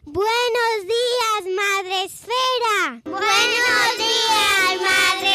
Buenos días, Madre Esfera. Buenos días, Madre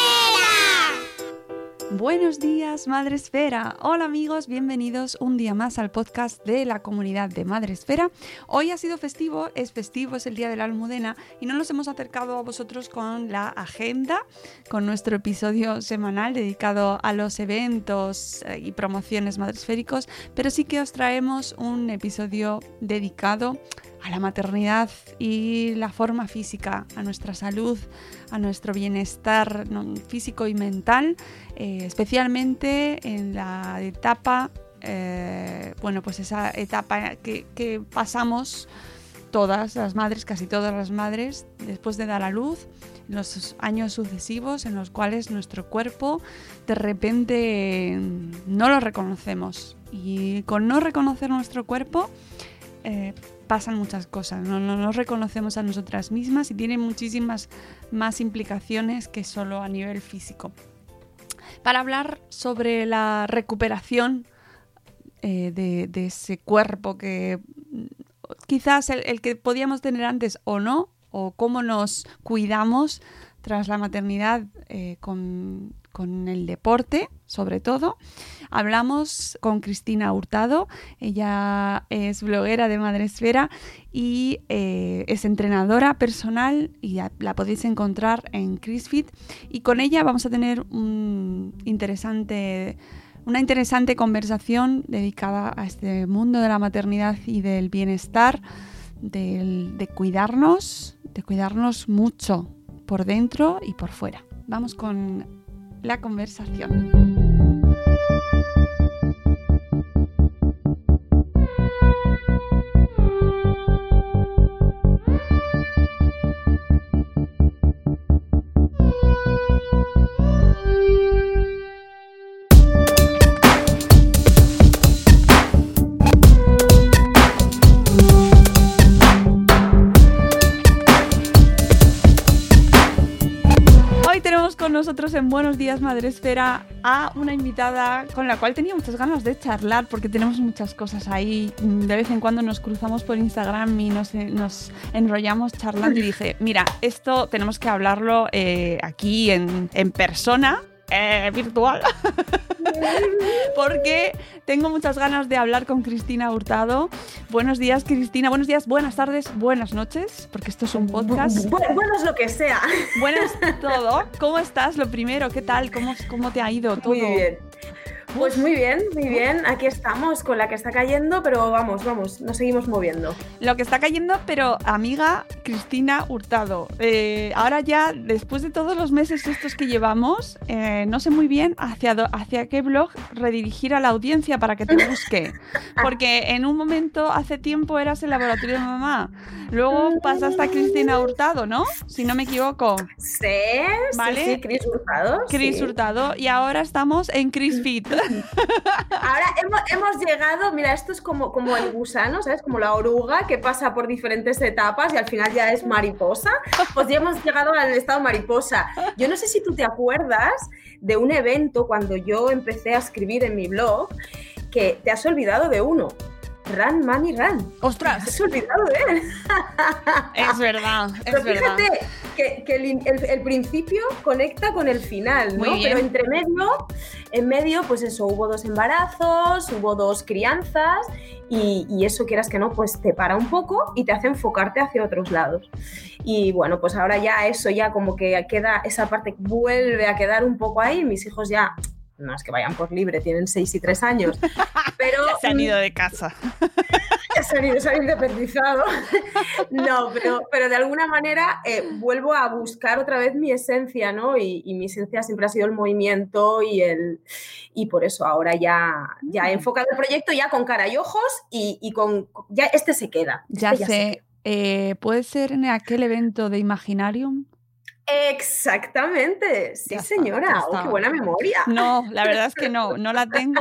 Esfera. Buenos días, Madre Esfera. Hola amigos, bienvenidos un día más al podcast de la comunidad de Madre Esfera. Hoy ha sido festivo, es el Día de la Almudena y no nos hemos acercado a vosotros con la agenda, con nuestro episodio semanal dedicado a los eventos y promociones madresféricos, pero sí que os traemos un episodio dedicado a la maternidad y la forma física, a nuestra salud, a nuestro bienestar físico y mental, especialmente en la etapa, pues esa etapa que pasamos todas las madres, casi todas las madres, después de dar a luz, los años sucesivos en los cuales nuestro cuerpo de repente no lo reconocemos. Y con no reconocer nuestro cuerpo, pasan muchas cosas, no nos reconocemos a nosotras mismas y tiene muchísimas más implicaciones que solo a nivel físico. Para hablar sobre la recuperación de ese cuerpo que quizás el que podíamos tener antes o no, o cómo nos cuidamos tras la maternidad con el deporte, sobre todo. Hablamos con Cristina Hurtado, ella es bloguera de Madre Esfera y es entrenadora personal y la podéis encontrar en CrisFit, y con ella vamos a tener una interesante conversación dedicada a este mundo de la maternidad y del bienestar, de cuidarnos mucho por dentro y por fuera. Vamos con la conversación. Nosotros en Buenos Días Madre Esfera a una invitada con la cual tenía muchas ganas de charlar porque tenemos muchas cosas ahí. De vez en cuando nos cruzamos por Instagram y nos enrollamos charlando y dije, mira, esto tenemos que hablarlo aquí en persona, virtual, porque tengo muchas ganas de hablar con Cristina Hurtado. Buenos días, Cristina. Buenos días, buenas tardes, buenas noches, porque esto es un podcast. Buenos lo que sea. Buenas todo. ¿Cómo estás? Lo primero, ¿qué tal? ¿Cómo te ha ido todo? Muy bien. Pues muy bien. Aquí estamos con la que está cayendo, pero vamos, nos seguimos moviendo. Lo que está cayendo, pero amiga Cristina Hurtado. Ahora ya, después de todos los meses estos que llevamos, no sé muy bien hacia qué blog redirigir a la audiencia para que te busque. Porque en un momento, hace tiempo, eras el laboratorio de mamá. Luego pasaste a Cristina Hurtado, ¿no? Si no me equivoco. Sí, ¿vale? Sí, Cris Hurtado. Cris Hurtado. Y ahora estamos en CrisFit. Ahora hemos llegado, mira, esto es como el gusano, ¿sabes? Como la oruga que pasa por diferentes etapas y al final ya es mariposa. Pues ya hemos llegado al estado mariposa. Yo no sé si tú te acuerdas de un evento cuando yo empecé a escribir en mi blog, que te has olvidado de uno. Run, Money, Run. ¡Ostras! Te has olvidado de él. Es verdad, Pero fíjate que el principio conecta con el final, ¿no? Pero en medio, pues eso, hubo 2 embarazos, hubo 2 crianzas y eso, quieras que no, pues te para un poco y te hace enfocarte hacia otros lados. Y bueno, pues ahora ya eso, ya como que queda, esa parte vuelve a quedar un poco ahí. Mis hijos ya, no es que vayan por libre, tienen 6 y 3 años, pero ya se han ido de casa. Se han independizado. No, pero de alguna manera vuelvo a buscar otra vez mi esencia, ¿no? Y mi esencia siempre ha sido el movimiento y por eso ahora ya he enfocado el proyecto ya con cara y ojos y con ya este se queda. Ya sé. ¿Puede ser en aquel evento de Imaginarium? Exactamente, sí, ya señora. Está. ¡Qué buena memoria! No, la verdad es que no la tengo.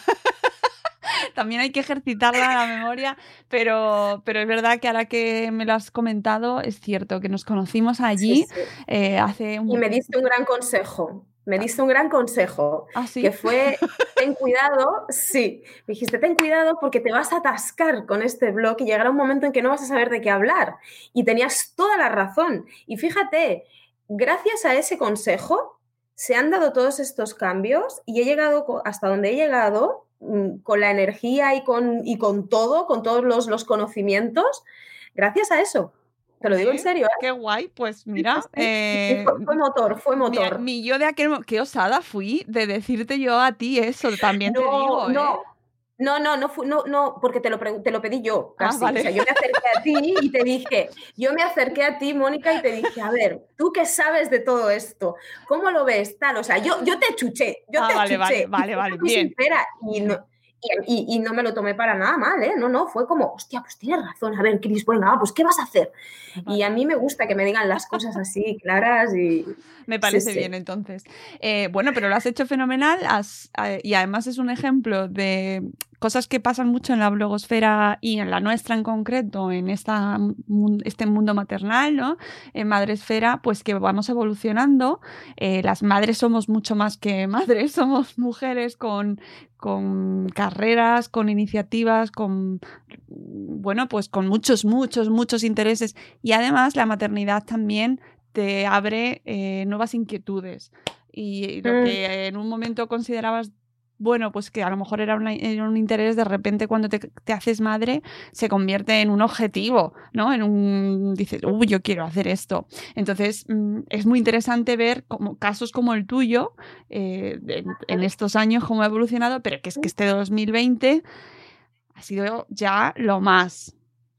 También hay que ejercitarla la memoria, pero es verdad que ahora que me lo has comentado, es cierto que nos conocimos allí sí. hace un... Y me diste un gran consejo. me diste un gran consejo, ¿sí? Que fue, ten cuidado, sí, me dijiste, ten cuidado porque te vas a atascar con este blog y llegará un momento en que no vas a saber de qué hablar. Y tenías toda la razón. Y fíjate, gracias a ese consejo se han dado todos estos cambios y he llegado hasta donde he llegado con la energía y con todo, con todos los conocimientos, gracias a eso. Te lo digo en serio, ¿eh? Qué guay, pues mira. Fue motor. Mi yo de aquel qué osada fui de decirte yo a ti eso, también te digo, No, porque te lo pedí yo, casi. Vale. O sea, yo me acerqué a ti y te dije, Mónica, y te dije, a ver, tú qué sabes de todo esto, ¿cómo lo ves? Tal, o sea, yo te chuché, Vale, bien. Sincera, y no me lo tomé para nada mal, ¿eh? No, fue como, hostia, pues tienes razón, a ver, Cris, venga, pues ¿qué vas a hacer? Vale. Y a mí me gusta que me digan las cosas así, claras y... Me parece bien, entonces. Bueno, pero lo has hecho fenomenal y además es un ejemplo de cosas que pasan mucho en la blogosfera y en la nuestra en concreto, en este mundo maternal, ¿no? En Madresfera, pues que vamos evolucionando. Las madres somos mucho más que madres, somos mujeres con carreras, con iniciativas, bueno, pues con muchos intereses. Y además la maternidad también te abre nuevas inquietudes y lo que en un momento considerabas, bueno, pues que a lo mejor era un interés, de repente cuando te haces madre se convierte en un objetivo, ¿no? Dices, yo quiero hacer esto. Entonces es muy interesante ver casos como el tuyo en estos años cómo ha evolucionado, pero que es que este 2020 ha sido ya lo más.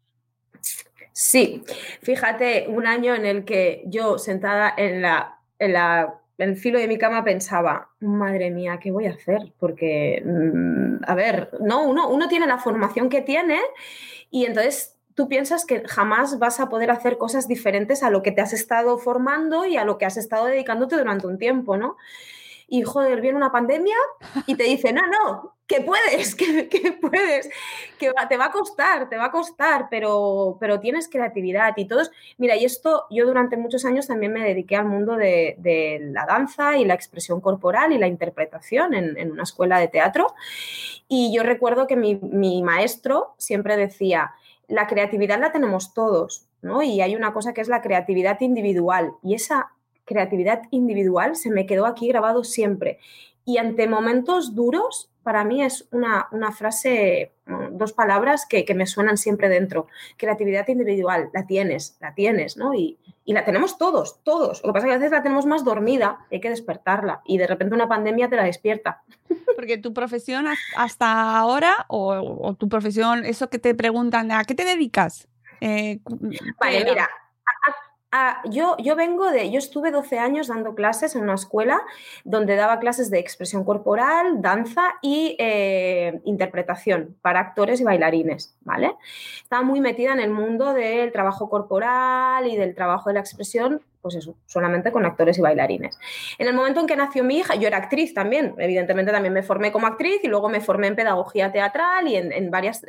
Sí, fíjate, un año en el que yo sentada en el filo de mi cama pensaba, madre mía, ¿qué voy a hacer? Porque, a ver, no, uno tiene la formación que tiene y entonces tú piensas que jamás vas a poder hacer cosas diferentes a lo que te has estado formando y a lo que has estado dedicándote durante un tiempo, ¿no? Y, joder, viene una pandemia y te dice, no, que puedes, que puedes, que te va a costar, pero tienes creatividad y todos. Mira, y esto, yo durante muchos años también me dediqué al mundo de la danza y la expresión corporal y la interpretación en una escuela de teatro. Y yo recuerdo que mi maestro siempre decía, la creatividad la tenemos todos, ¿no? Y hay una cosa que es la creatividad individual, y esa creatividad individual se me quedó aquí grabado siempre. Y ante momentos duros, para mí es una frase, 2 palabras que me suenan siempre dentro. Creatividad individual, la tienes, ¿no? Y la tenemos todos. Lo que pasa es que a veces la tenemos más dormida, hay que despertarla. Y de repente una pandemia te la despierta. Porque tu profesión hasta ahora, o tu profesión, eso que te preguntan, ¿a qué te dedicas? Vale, mira, yo estuve 12 años dando clases en una escuela donde daba clases de expresión corporal, danza y interpretación para actores y bailarines, ¿vale? Estaba muy metida en el mundo del trabajo corporal y del trabajo de la expresión, pues eso, solamente con actores y bailarines. En el momento en que nació mi hija, yo era actriz también, evidentemente también me formé como actriz y luego me formé en pedagogía teatral y en varias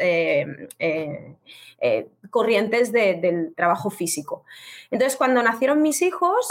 corrientes del trabajo físico. Entonces, cuando nacieron mis hijos,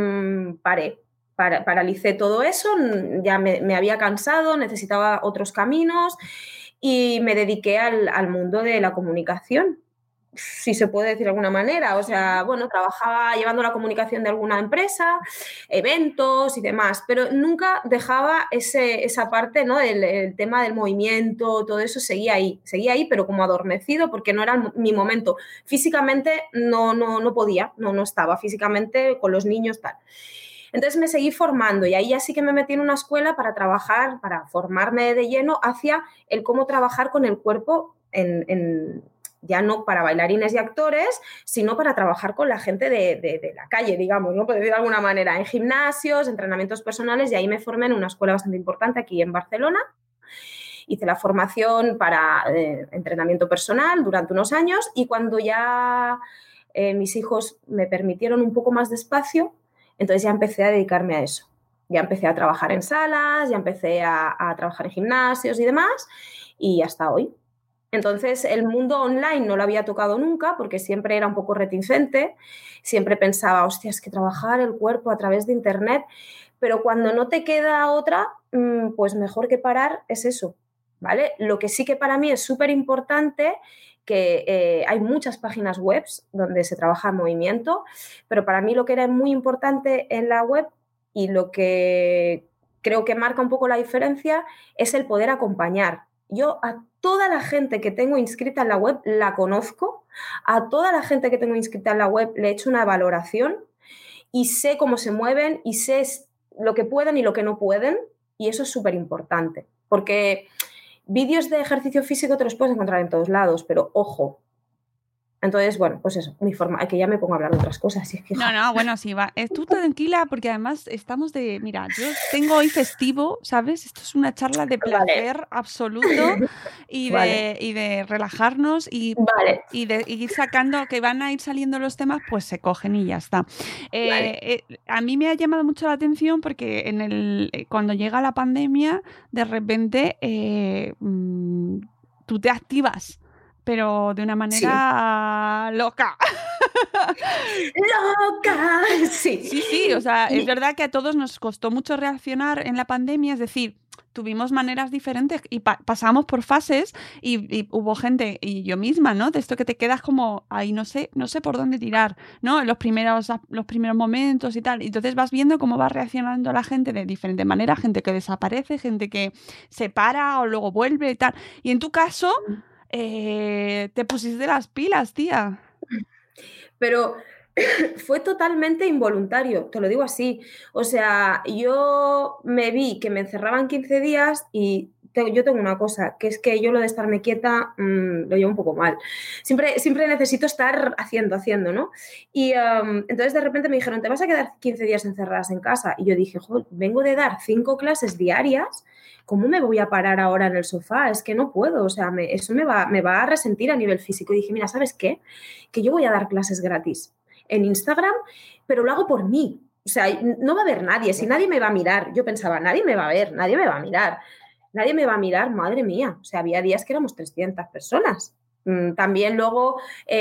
paralicé todo eso, ya me había cansado, necesitaba otros caminos y me dediqué al mundo de la comunicación, si se puede decir de alguna manera. O sea, bueno, trabajaba llevando la comunicación de alguna empresa, eventos y demás, pero nunca dejaba esa parte, ¿no? El tema del movimiento, todo eso seguía ahí, pero como adormecido porque no era mi momento. Físicamente no podía, no estaba físicamente con los niños, tal. Entonces me seguí formando y ahí ya sí que me metí en una escuela para trabajar, para formarme de lleno hacia el cómo trabajar con el cuerpo ya no para bailarines y actores, sino para trabajar con la gente de la calle, digamos, ¿no? Por decir de alguna manera, en gimnasios, entrenamientos personales, y ahí me formé en una escuela bastante importante aquí en Barcelona. Hice la formación para entrenamiento personal durante unos años y cuando ya mis hijos me permitieron un poco más de espacio, entonces ya empecé a dedicarme a eso. Ya empecé a trabajar en salas, ya empecé a trabajar en gimnasios y demás, y hasta hoy. Entonces, el mundo online no lo había tocado nunca porque siempre era un poco reticente, siempre pensaba, hostia, es que trabajar el cuerpo a través de Internet, pero cuando no te queda otra, pues mejor que parar es eso, ¿vale? Lo que sí que para mí es súper importante, que hay muchas páginas web donde se trabaja en movimiento, pero para mí lo que era muy importante en la web y lo que creo que marca un poco la diferencia es el poder acompañar. Yo a toda la gente que tengo inscrita en la web la conozco, a toda la gente que tengo inscrita en la web le he hecho una valoración y sé cómo se mueven y sé lo que pueden y lo que no pueden, y eso es súper importante, porque vídeos de ejercicio físico te los puedes encontrar en todos lados, pero ojo. Entonces, bueno, pues eso, mi forma, que ya me pongo a hablar de otras cosas. Es que, no, bueno, sí, va. Tú tranquila, porque además estamos mira, yo tengo hoy festivo, ¿sabes? Esto es una charla de placer absoluto y de relajarnos y de ir sacando, que van a ir saliendo los temas, pues se cogen y ya está. A mí me ha llamado mucho la atención porque cuando llega la pandemia, de repente tú te activas, pero de una manera loca. ¡Loca! Sí, o sea, es verdad que a todos nos costó mucho reaccionar en la pandemia, es decir, tuvimos maneras diferentes y pasamos por fases y hubo gente, y yo misma, ¿no? De esto que te quedas como, ahí no sé por dónde tirar, ¿no? En los primeros momentos y tal. Y entonces vas viendo cómo va reaccionando la gente de diferente manera, gente que desaparece, gente que se para o luego vuelve y tal. Y en tu caso, te pusiste las pilas, tía. Pero fue totalmente involuntario, te lo digo así. O sea, yo me vi que me encerraban 15 días y yo tengo una cosa, que es que yo lo de estarme quieta lo llevo un poco mal. Siempre necesito estar haciendo, ¿no? Y entonces de repente me dijeron, te vas a quedar 15 días encerradas en casa. Y yo dije, joder, vengo de dar 5 clases diarias, ¿cómo me voy a parar ahora en el sofá? Es que no puedo, o sea, eso me va a resentir a nivel físico. Y dije, mira, ¿sabes qué? Que yo voy a dar clases gratis en Instagram, pero lo hago por mí. O sea, no va a haber nadie, si nadie me va a mirar. Yo pensaba, nadie me va a ver, nadie me va a mirar. Nadie me va a mirar, madre mía. O sea, había días que éramos 300 personas. También luego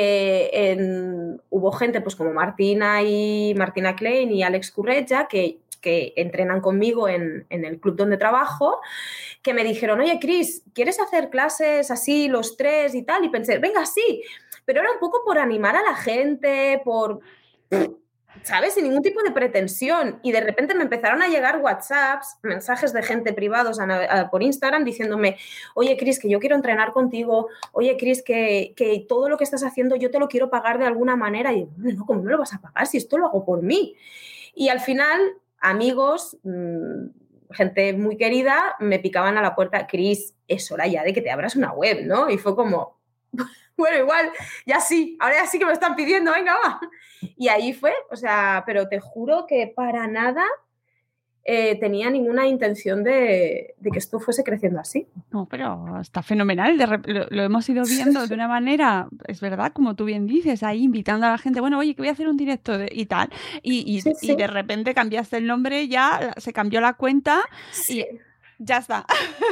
hubo gente pues como Martina Klein y Alex Currella que entrenan conmigo en el club donde trabajo, que me dijeron, oye, Cris, ¿quieres hacer clases así los 3 y tal? Y pensé, venga, sí. Pero era un poco por animar a la gente, ¿sabes? Sin ningún tipo de pretensión. Y de repente me empezaron a llegar WhatsApps, mensajes de gente privados por Instagram diciéndome, oye, Cris, que yo quiero entrenar contigo, oye, Cris, que todo lo que estás haciendo yo te lo quiero pagar de alguna manera. Y yo, no, ¿cómo me lo vas a pagar si esto lo hago por mí? Y al final, amigos, gente muy querida, me picaban a la puerta, Cris, es hora ya de que te abras una web, ¿no? Y fue como... Bueno, igual, ya sí, ahora ya sí que me están pidiendo, venga, va. Y ahí fue, o sea, pero te juro que para nada tenía ninguna intención de que esto fuese creciendo así. No, pero está fenomenal, lo hemos ido viendo de una manera, es verdad, como tú bien dices, ahí invitando a la gente, bueno, oye, que voy a hacer un directo y tal, y de repente cambiaste el nombre, ya se cambió la cuenta y... Ya está.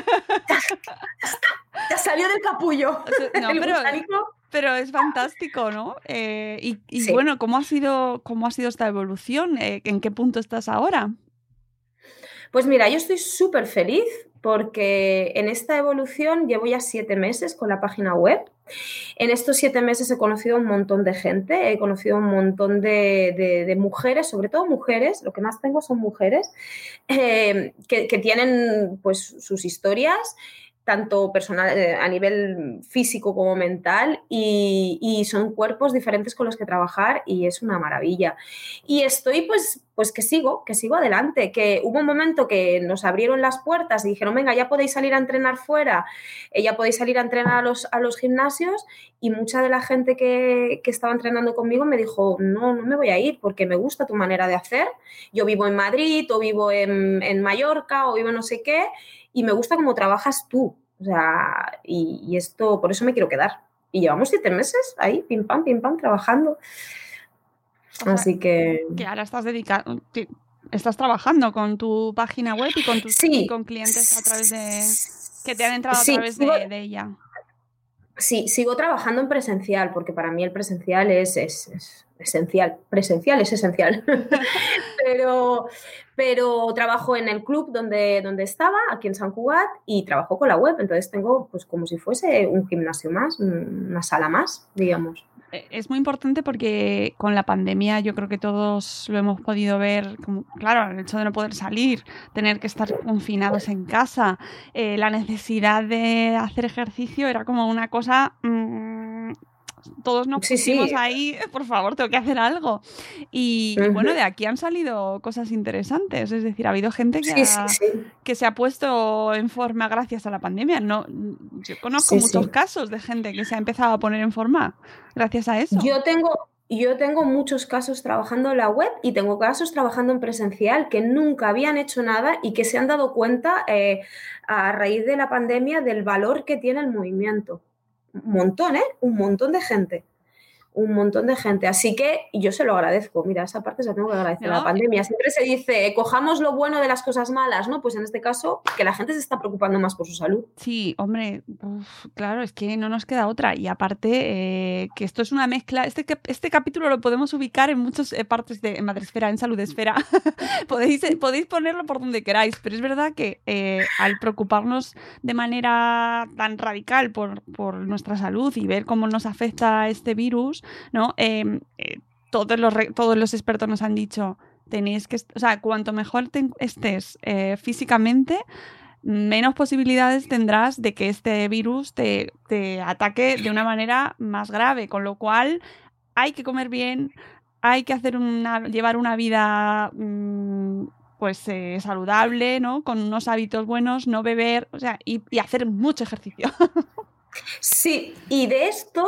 Ya salió del capullo. No, pero es fantástico, ¿no? Bueno, ¿cómo ha sido esta evolución? ¿En qué punto estás ahora? Pues mira, yo estoy súper feliz porque en esta evolución llevo ya 7 meses con la página web. En estos 7 meses he conocido a un montón de gente, he conocido a un montón de mujeres, sobre todo mujeres, lo que más tengo son mujeres, que tienen pues sus historias, tanto personal, a nivel físico como mental, y son cuerpos diferentes con los que trabajar y es una maravilla. Y estoy pues que sigo adelante, que hubo un momento que nos abrieron las puertas y dijeron, venga, ya podéis salir a entrenar fuera, ya podéis salir a entrenar a los gimnasios, y mucha de la gente que estaba entrenando conmigo me dijo, no me voy a ir porque me gusta tu manera de hacer, yo vivo en Madrid o vivo en Mallorca o vivo en no sé qué, y me gusta cómo trabajas tú, o sea, y esto, por eso me quiero quedar. Y llevamos 7 meses ahí, pim pam, trabajando. O sea, así que ahora estás trabajando con tu página web y con clientes a través de... que te han entrado a través de ella. Sí, sigo trabajando en presencial, porque para mí el presencial es esencial. Presencial es esencial. pero trabajo en el club donde estaba, aquí en Sant Cugat, y trabajo con la web. Entonces tengo pues como si fuese un gimnasio más, una sala más, digamos. Es muy importante porque con la pandemia yo creo que todos lo hemos podido ver, como, claro, el hecho de no poder salir, tener que estar confinados en casa, la necesidad de hacer ejercicio era como una cosa... todos nos pusimos ahí, por favor, tengo que hacer algo. Y bueno, de aquí han salido cosas interesantes. Es decir, ha habido gente que se ha puesto en forma gracias a la pandemia. No, yo conozco muchos casos de gente que se ha empezado a poner en forma gracias a eso. Yo tengo muchos casos trabajando en la web y tengo casos trabajando en presencial que nunca habían hecho nada y que se han dado cuenta a raíz de la pandemia del valor que tiene el movimiento. Un montón, un montón de gente. Un montón de gente. Así que yo se lo agradezco. Mira, esa parte se la tengo que agradecer a la pandemia. Siempre se dice, cojamos lo bueno de las cosas malas, ¿no? Pues en este caso, que la gente se está preocupando más por su salud. Sí, hombre, claro, es que no nos queda otra. Y aparte, que esto es una mezcla. Este capítulo lo podemos ubicar en muchas partes de Madresfera, en Saludesfera. podéis ponerlo por donde queráis, pero es verdad que al preocuparnos de manera tan radical por nuestra salud y ver cómo nos afecta este virus, ¿no? Todos los expertos nos han dicho, tenéis que, o sea, cuanto mejor estés físicamente, menos posibilidades tendrás de que este virus te ataque de una manera más grave, con lo cual hay que comer bien, hay que llevar una vida saludable, ¿no? Con unos hábitos buenos, no beber, o sea, y hacer mucho ejercicio. Sí, y de esto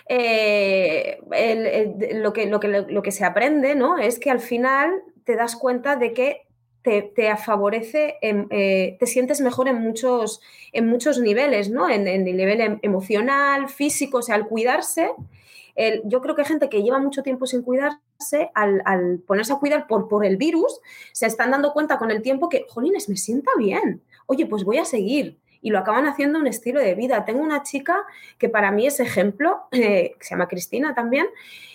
lo que se aprende, ¿no? Es que al final te das cuenta de que te favorece, te sientes mejor en muchos niveles, ¿no? En el nivel emocional, físico, o sea, al cuidarse. Yo creo que hay gente que lleva mucho tiempo sin cuidarse, al ponerse a cuidar por el virus, se están dando cuenta con el tiempo que, jolines, me sienta bien. Oye, pues voy a seguir. Y lo acaban haciendo un estilo de vida. Tengo una chica que para mí es ejemplo, que se llama Cristina también,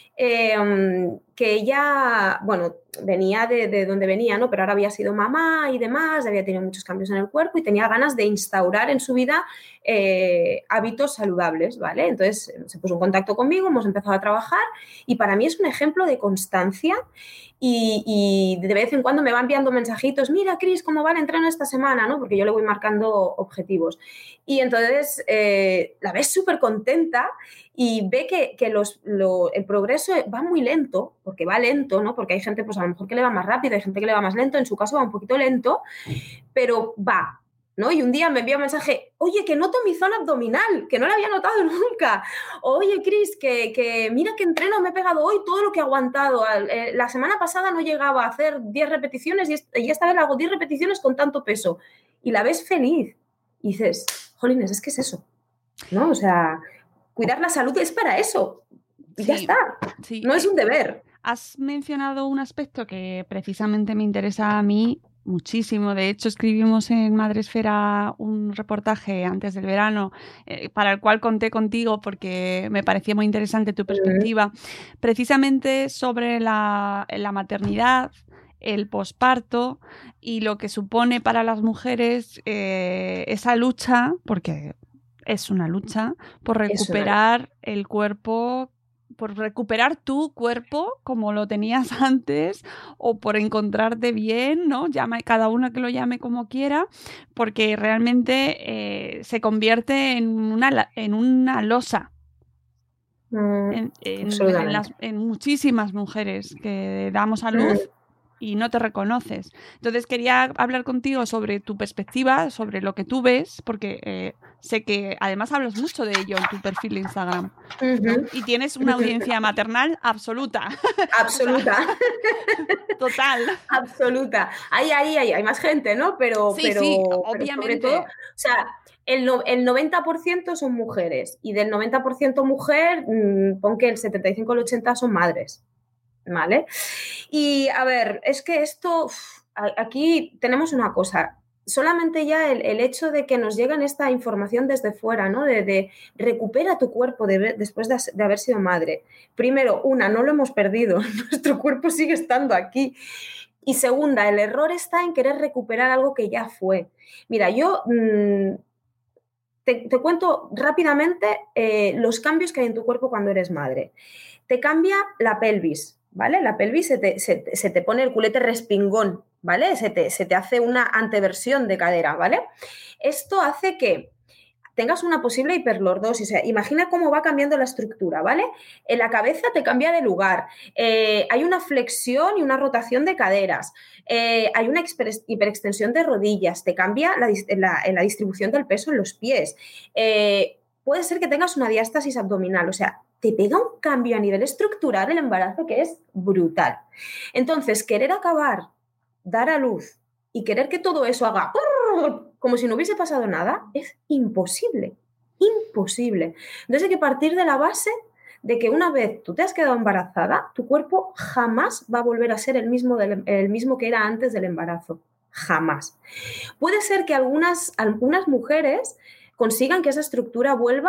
que ella, bueno, venía de donde venía, ¿no? Pero ahora había sido mamá y demás, había tenido muchos cambios en el cuerpo y tenía ganas de instaurar en su vida hábitos saludables, ¿vale? Entonces se puso en contacto conmigo, hemos empezado a trabajar y para mí es un ejemplo de constancia y de vez en cuando me va enviando mensajitos, mira, Cris, ¿cómo va el entreno esta semana? ¿No? Porque yo le voy marcando objetivos. Y entonces la ves súper contenta y ve que el progreso va muy lento, porque va lento, ¿no? Porque hay gente, pues a lo mejor que le va más rápido, hay gente que le va más lento, en su caso va un poquito lento, pero va, ¿no? Y un día me envía un mensaje, oye, que noto mi zona abdominal, que no la había notado nunca. Oye, Cris, que mira qué entreno me he pegado hoy, todo lo que he aguantado. La semana pasada no llegaba a hacer 10 repeticiones y esta vez hago 10 repeticiones con tanto peso. Y la ves feliz. Y dices, jolines, es que es eso, ¿no? O sea, cuidar la salud es para eso. Y ya está. Sí. No es un deber. Has mencionado un aspecto que precisamente me interesa a mí muchísimo. De hecho, escribimos en Madresfera un reportaje antes del verano para el cual conté contigo porque me parecía muy interesante tu perspectiva, precisamente sobre la maternidad, el posparto y lo que supone para las mujeres esa lucha, porque es una lucha, por recuperar el cuerpo, por recuperar tu cuerpo como lo tenías antes o por encontrarte bien, ¿no? Cada uno que lo llame como quiera, porque realmente se convierte en una losa en muchísimas mujeres que damos a luz y no te reconoces. Entonces quería hablar contigo sobre tu perspectiva, sobre lo que tú ves, porque sé que además hablas mucho de ello en tu perfil de Instagram, ¿no? Y tienes una audiencia maternal absoluta. Absoluta. Total. Absoluta. Hay más gente, ¿no? Pero obviamente. Sobre todo, o sea, el 90% son mujeres y del 90% mujer, pon que el 75 o el 80 son madres. ¿Vale? Y a ver, es que esto, aquí tenemos una cosa, solamente ya el hecho de que nos llegan esta información desde fuera, ¿no? De recupera tu cuerpo después de haber sido madre. Primero, no lo hemos perdido, nuestro cuerpo sigue estando aquí. Y segunda, el error está en querer recuperar algo que ya fue. Mira, yo te cuento rápidamente los cambios que hay en tu cuerpo cuando eres madre. Te cambia la pelvis, ¿vale? La pelvis se te pone el culete respingón, ¿vale? Se te hace una anteversión de cadera, ¿vale? Esto hace que tengas una posible hiperlordosis. O sea, imagina cómo va cambiando la estructura, ¿vale? En la cabeza te cambia de lugar, hay una flexión y una rotación de caderas, hay una hiperextensión de rodillas, te cambia la distribución del peso en los pies, puede ser que tengas una diástasis abdominal, o sea, te pega un cambio a nivel estructural el embarazo que es brutal. Entonces, querer acabar, dar a luz y querer que todo eso haga como si no hubiese pasado nada, es imposible, imposible. Entonces hay que partir de la base de que una vez tú te has quedado embarazada, tu cuerpo jamás va a volver a ser el mismo que era antes del embarazo, jamás. Puede ser que algunas mujeres consigan que esa estructura vuelva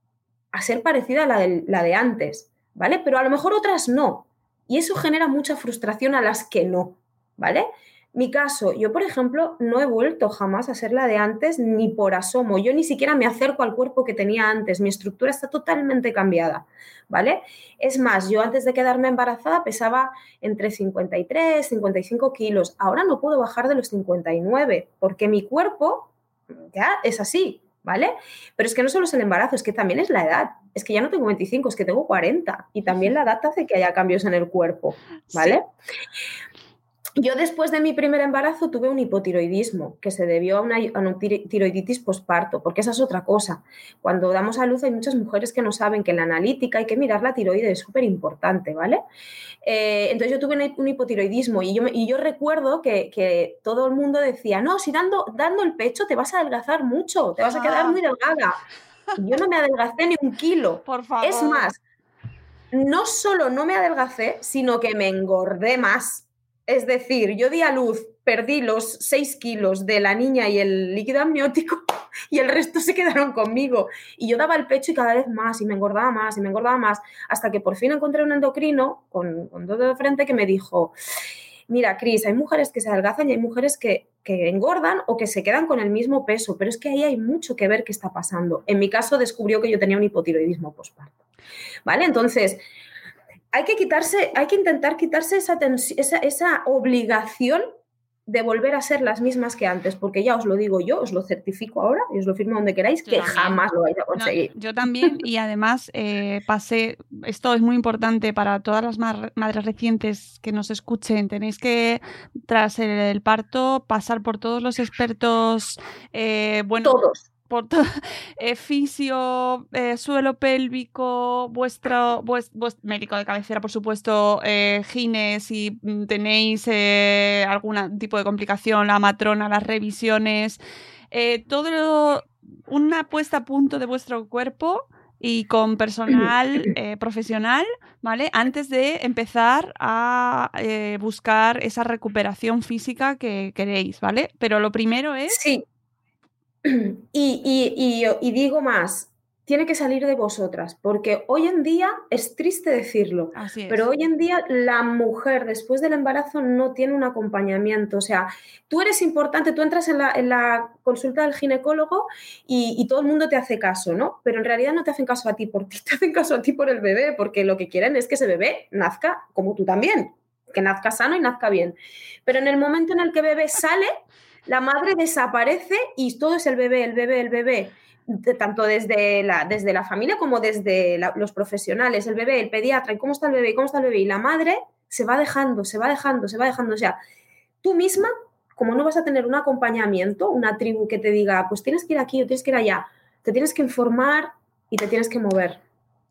a ser parecida a la de antes, ¿vale? Pero a lo mejor otras no, y eso genera mucha frustración a las que no, ¿vale? Mi caso, yo por ejemplo no he vuelto jamás a ser la de antes ni por asomo, yo ni siquiera me acerco al cuerpo que tenía antes, mi estructura está totalmente cambiada, ¿vale? Es más, yo antes de quedarme embarazada pesaba entre 53, 55 kilos, ahora no puedo bajar de los 59 porque mi cuerpo ya es así, ¿vale? Pero es que no solo es el embarazo, es que también es la edad, es que ya no tengo 25, es que tengo 40 y también la edad hace que haya cambios en el cuerpo, ¿vale? Sí. Yo después de mi primer embarazo tuve un hipotiroidismo que se debió a una tiroiditis posparto, porque esa es otra cosa. Cuando damos a luz hay muchas mujeres que no saben que en la analítica hay que mirar la tiroides, es súper importante, ¿vale? Entonces yo tuve un hipotiroidismo y yo recuerdo que todo el mundo decía, no, si dando el pecho te vas a adelgazar mucho, te vas a quedar muy delgada. Y yo no me adelgacé ni un kilo. Por favor. Es más, no solo no me adelgacé, sino que me engordé más. Es decir, yo di a luz, perdí los 6 kilos de la niña y el líquido amniótico y el resto se quedaron conmigo. Y yo daba el pecho y cada vez más, y me engordaba más, y me engordaba más, hasta que por fin encontré un endocrino con todo de frente que me dijo, mira, Cris, hay mujeres que se adelgazan y hay mujeres que engordan o que se quedan con el mismo peso, pero es que ahí hay mucho que ver qué está pasando. En mi caso descubrió que yo tenía un hipotiroidismo posparto, ¿vale? Entonces, hay que intentar quitarse esa obligación de volver a ser las mismas que antes, porque ya os lo digo yo, os lo certifico ahora y os lo firmo donde queráis, que jamás lo vais a conseguir. No, yo también, y además esto es muy importante para todas las madres recientes que nos escuchen, tenéis que, tras el parto, pasar por todos los expertos, todos. Por fisio, suelo pélvico, vuestro médico de cabecera, por supuesto, gine, si tenéis algún tipo de complicación, la matrona, las revisiones, una puesta a punto de vuestro cuerpo y con personal profesional, ¿vale? Antes de empezar a buscar esa recuperación física que queréis, ¿vale? Pero lo primero es... Sí. Y digo más, tiene que salir de vosotras, porque hoy en día, es triste decirlo, pero hoy en día la mujer después del embarazo no tiene un acompañamiento, o sea, tú eres importante, tú entras en la consulta del ginecólogo y todo el mundo te hace caso, ¿no? Pero en realidad no te hacen caso a ti por ti, te hacen caso a ti por el bebé, porque lo que quieren es que ese bebé nazca como tú también, que nazca sano y nazca bien. Pero en el momento en el que el bebé sale, la madre desaparece y todo es el bebé, tanto desde la familia como desde los profesionales, el bebé, el pediatra, ¿cómo está el bebé? Y la madre se va dejando. O sea, tú misma, como no vas a tener un acompañamiento, una tribu que te diga, pues tienes que ir aquí o tienes que ir allá, te tienes que informar y te tienes que mover.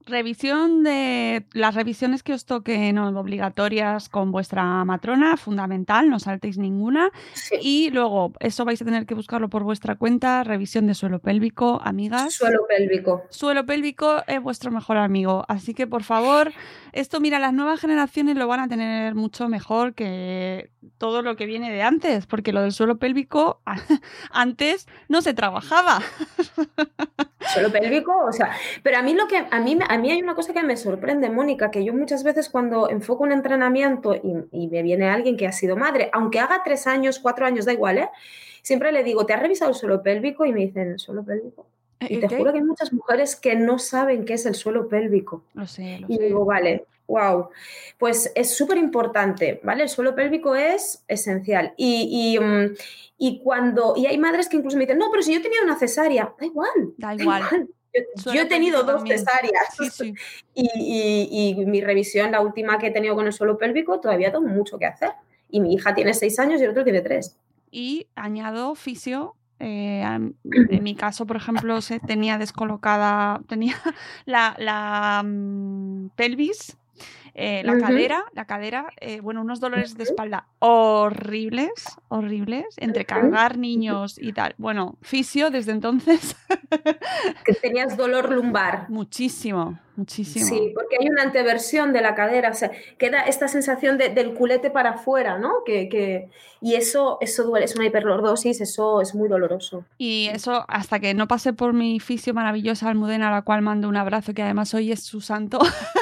Revisión de las revisiones que os toquen obligatorias con vuestra matrona, fundamental, no saltéis ninguna. Sí. Y luego, eso vais a tener que buscarlo por vuestra cuenta, revisión de suelo pélvico, amigas. Suelo pélvico. Suelo pélvico es vuestro mejor amigo, así que por favor, esto mira, las nuevas generaciones lo van a tener mucho mejor que todo lo que viene de antes, porque lo del suelo pélvico antes no se trabajaba. Suelo pélvico, o sea, pero a mí hay una cosa que me sorprende, Mónica, que yo muchas veces cuando enfoco un entrenamiento y me viene alguien que ha sido madre, aunque haga 3 años, 4 años, da igual, siempre le digo, ¿te has revisado el suelo pélvico? Y me dicen, ¿suelo pélvico? Y te juro que hay muchas mujeres que no saben qué es el suelo pélvico. Lo sé. Y digo, vale, wow, pues es súper importante, ¿vale? El suelo pélvico es esencial. Y hay madres que incluso me dicen, no, pero si yo tenía una cesárea, da igual. Yo he tenido 2 cesáreas. Sí. Y mi revisión, la última que he tenido con el suelo pélvico, todavía tengo mucho que hacer. Y mi hija tiene 6 años y el otro tiene 3. Y añado fisio. En mi caso, por ejemplo, tenía descolocada, tenía la pelvis, la cadera, bueno, unos dolores de espalda horribles, entre cargar niños y tal. Bueno, fisio desde entonces. Que tenías dolor lumbar. Muchísimo. Sí, porque hay una anteversión de la cadera, o sea, queda esta sensación del culete para afuera, ¿no? Y eso duele, es una hiperlordosis, eso es muy doloroso. Y eso, hasta que no pasé por mi fisio maravillosa Almudena, a la cual mando un abrazo, que además hoy es su santo.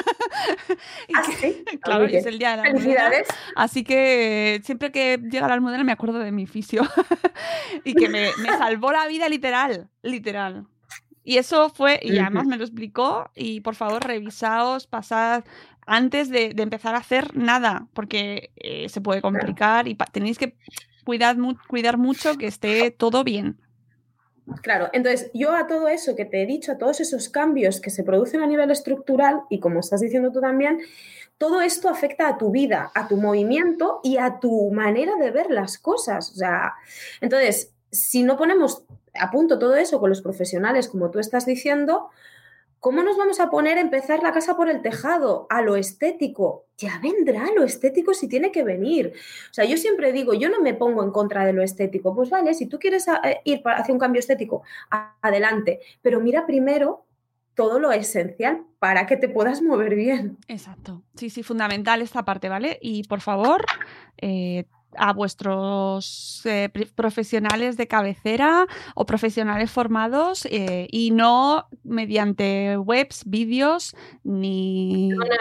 Sí. Claro, es el día de la Almudena. Así que siempre que llega la Almudena me acuerdo de mi fisio. Y que me salvó la vida literal. Y eso fue, y además me lo explicó, y por favor revisaos, pasad antes de empezar a hacer nada, porque se puede complicar y tenéis que cuidar mucho que esté todo bien. Claro, entonces yo a todo eso que te he dicho, a todos esos cambios que se producen a nivel estructural, y como estás diciendo tú también, todo esto afecta a tu vida, a tu movimiento y a tu manera de ver las cosas. O sea, entonces, si no ponemos a punto todo eso con los profesionales, como tú estás diciendo, ¿cómo nos vamos a poner a empezar la casa por el tejado? A lo estético. Ya vendrá lo estético si tiene que venir. O sea, yo siempre digo, yo no me pongo en contra de lo estético. Pues vale, si tú quieres ir hacia un cambio estético, adelante. Pero mira primero todo lo esencial para que te puedas mover bien. Exacto. Sí, fundamental esta parte, ¿vale? Y por favor, a vuestros profesionales de cabecera o profesionales formados y no mediante webs, vídeos ni... No.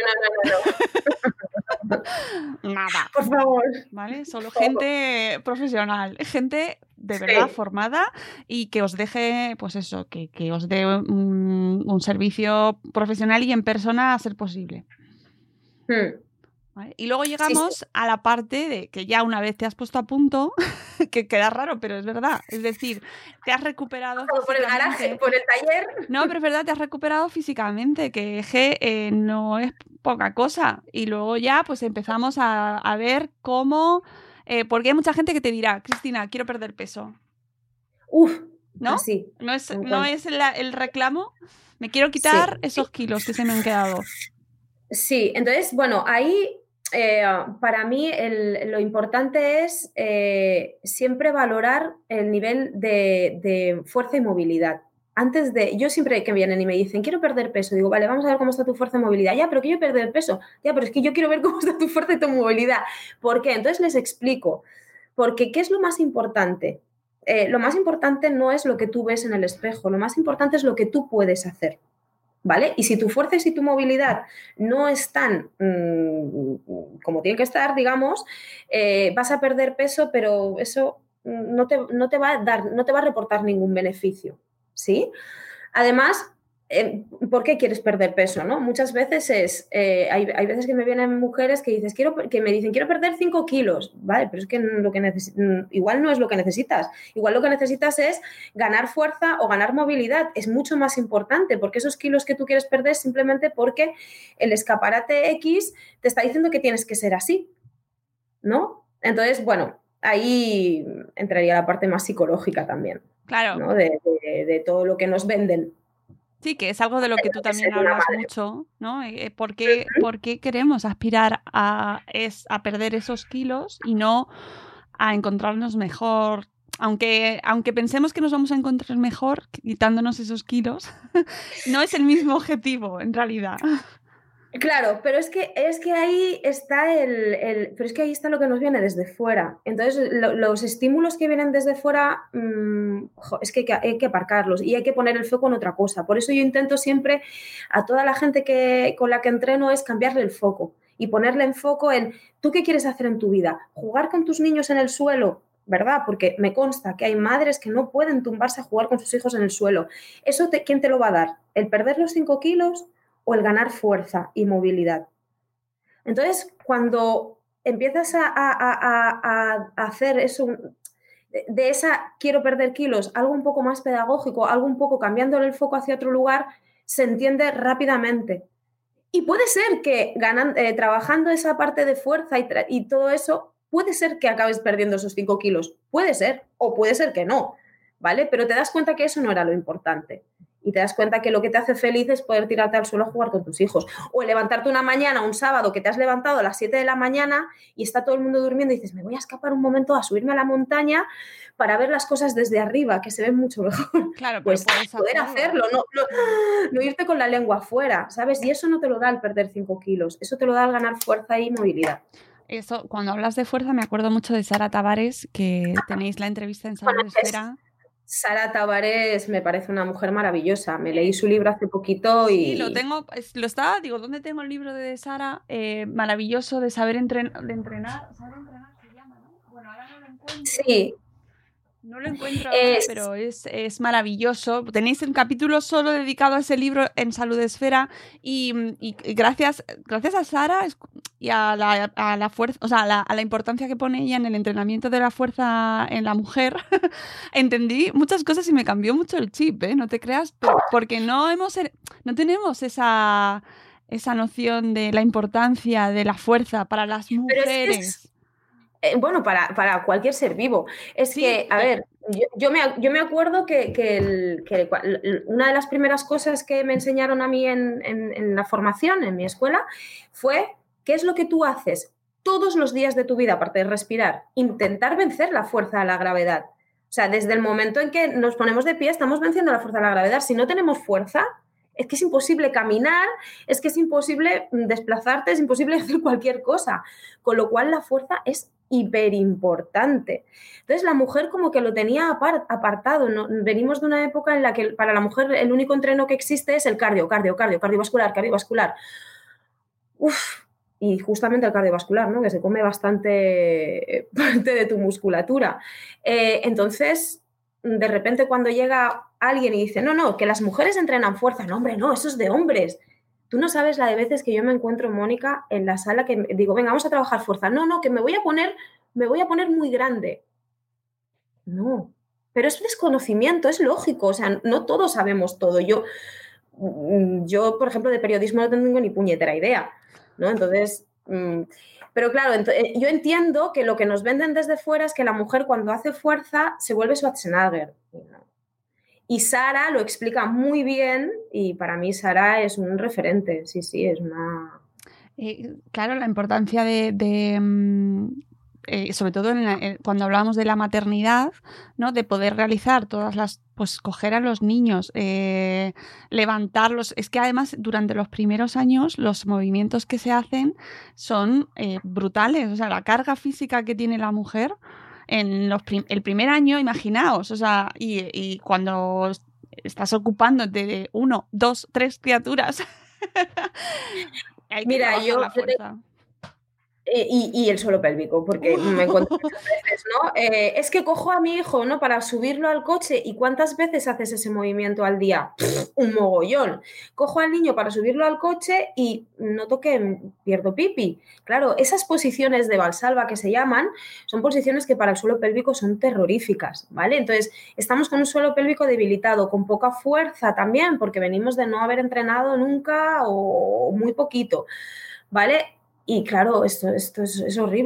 Nada. Por favor. ¿Vale? Solo gente profesional, gente de verdad formada y que os deje, pues eso, que os dé un servicio profesional y en persona a ser posible. ¿Vale? Y luego llegamos a la parte de que ya una vez te has puesto a punto, que queda raro, pero es verdad. Es decir, te has recuperado por el garaje, por el taller. No, pero es verdad, te has recuperado físicamente, que no es poca cosa. Y luego ya pues empezamos a ver cómo... porque hay mucha gente que te dirá, Cristina, quiero perder peso. ¿No? Así. ¿No es el reclamo? Me quiero quitar esos kilos que se me han quedado. Sí, entonces, bueno, ahí para mí lo importante es siempre valorar el nivel de fuerza y movilidad. Yo siempre que vienen y me dicen, quiero perder peso, digo, vale, vamos a ver cómo está tu fuerza y movilidad. Ya, pero quiero perder peso. Ya, pero es que yo quiero ver cómo está tu fuerza y tu movilidad. ¿Por qué? Entonces les explico. Porque, ¿qué es lo más importante? Lo más importante no es lo que tú ves en el espejo, lo más importante es lo que tú puedes hacer. ¿Vale? Y si tu fuerza y si tu movilidad no están como tienen que estar, digamos, vas a perder peso, pero eso no te va a reportar ningún beneficio, ¿sí? Además, ¿por qué quieres perder peso? ¿No? Muchas veces hay veces que me vienen mujeres que me dicen, quiero perder 5 kilos, ¿vale? Pero es que igual no es lo que necesitas. Igual lo que necesitas es ganar fuerza o ganar movilidad. Es mucho más importante porque esos kilos que tú quieres perder es simplemente porque el escaparate X te está diciendo que tienes que ser así, ¿no? Entonces, bueno, ahí entraría la parte más psicológica también. Claro. ¿No? De todo lo que nos venden. Sí, que es algo de lo que tú también hablas mucho, ¿no? ¿Por qué queremos aspirar a perder esos kilos y no a encontrarnos mejor? Aunque pensemos que nos vamos a encontrar mejor quitándonos esos kilos, no es el mismo objetivo, en realidad. Claro, pero es que ahí está pero es que ahí está lo que nos viene desde fuera. Entonces, los estímulos que vienen desde fuera, es que hay que aparcarlos y hay que poner el foco en otra cosa. Por eso yo intento siempre a toda la gente con la que entreno es cambiarle el foco y ponerle en foco en ¿tú qué quieres hacer en tu vida? ¿Jugar con tus niños en el suelo? ¿Verdad? Porque me consta que hay madres que no pueden tumbarse a jugar con sus hijos en el suelo. ¿Eso quién te lo va a dar? ¿El perder los 5 kilos? O el ganar fuerza y movilidad. Entonces, cuando empiezas a hacer eso, de esa quiero perder kilos, algo un poco más pedagógico, algo un poco cambiándole el foco hacia otro lugar, se entiende rápidamente. Y puede ser que trabajando esa parte de fuerza y todo eso, puede ser que acabes perdiendo esos 5 kilos. Puede ser, o puede ser que no, ¿vale? Pero te das cuenta que eso no era lo importante. Y te das cuenta que lo que te hace feliz es poder tirarte al suelo a jugar con tus hijos. O levantarte una mañana, un sábado, que te has levantado a las 7 de la mañana y está todo el mundo durmiendo y dices, me voy a escapar un momento a subirme a la montaña para ver las cosas desde arriba, que se ven mucho mejor. Claro, pues poder hacerlo, no irte con la lengua afuera, ¿sabes? Y eso no te lo da el perder 5 kilos, eso te lo da el ganar fuerza y movilidad. Eso, cuando hablas de fuerza, me acuerdo mucho de Sara Tavares, que tenéis la entrevista en Salud Esfera. Sara Tavares me parece una mujer maravillosa. Me leí su libro hace poquito y... Sí, lo tengo, digo, ¿dónde tengo el libro de Sara? Maravilloso, de saber entrenar. Saber entrenar se llama, ¿no? Bueno, ahora no lo encuentro. Sí. No lo encuentro ahora, pero es maravilloso. Tenéis un capítulo solo dedicado a ese libro en Salud Esfera y gracias a Sara y a la fuerza, o sea, a la importancia que pone ella en el entrenamiento de la fuerza en la mujer, entendí muchas cosas y me cambió mucho el chip, ¿eh? No te creas, porque no tenemos esa noción de la importancia de la fuerza para las mujeres. Bueno, para cualquier ser vivo. Es sí, que, a ver, yo me acuerdo que una de las primeras cosas que me enseñaron a mí en la formación, en mi escuela, fue ¿qué es lo que tú haces todos los días de tu vida, aparte de respirar? Intentar vencer la fuerza de la gravedad. O sea, desde el momento en que nos ponemos de pie, estamos venciendo la fuerza de la gravedad. Si no tenemos fuerza, es que es imposible caminar, es que es imposible desplazarte, es imposible hacer cualquier cosa. Con lo cual, la fuerza es hiperimportante. Entonces, la mujer como que lo tenía apartado. ¿No? Venimos de una época en la que para la mujer el único entreno que existe es el cardiovascular. Uf, y justamente el cardiovascular, ¿no? Que se come bastante parte de tu musculatura. Entonces, de repente cuando llega alguien y dice, no, que las mujeres entrenan fuerza. No, hombre, no, eso es de hombres. Tú no sabes la de veces que yo me encuentro, Mónica, en la sala que digo, venga, vamos a trabajar fuerza. No, que me voy a poner muy grande. No, pero es desconocimiento, es lógico. O sea, no todos sabemos todo. Yo, por ejemplo, de periodismo no tengo ni puñetera idea, ¿no? Entonces, pero claro, yo entiendo que lo que nos venden desde fuera es que la mujer cuando hace fuerza se vuelve Schwarzenegger. Y Sara lo explica muy bien y para mí Sara es un referente, sí, es una... claro, la importancia sobre todo cuando hablamos de la maternidad, ¿no? De poder realizar todas las, pues coger a los niños, levantarlos. Es que además durante los primeros años los movimientos que se hacen son brutales. O sea, la carga física que tiene la mujer en el primer año, imaginaos, o sea, y cuando estás ocupándote de 1, 2, 3 criaturas. Hay que trabajar la fuerza. Y el suelo pélvico, porque me encuentro muchas veces, ¿no? Es que cojo a mi hijo, ¿no? Para subirlo al coche. ¿Y cuántas veces haces ese movimiento al día? Un mogollón. Cojo al niño para subirlo al coche y noto que pierdo pipi. Claro, esas posiciones de Valsalva que se llaman son posiciones que para el suelo pélvico son terroríficas, ¿vale? Entonces, estamos con un suelo pélvico debilitado, con poca fuerza también, porque venimos de no haber entrenado nunca o muy poquito, ¿vale? Y claro, esto es horrible.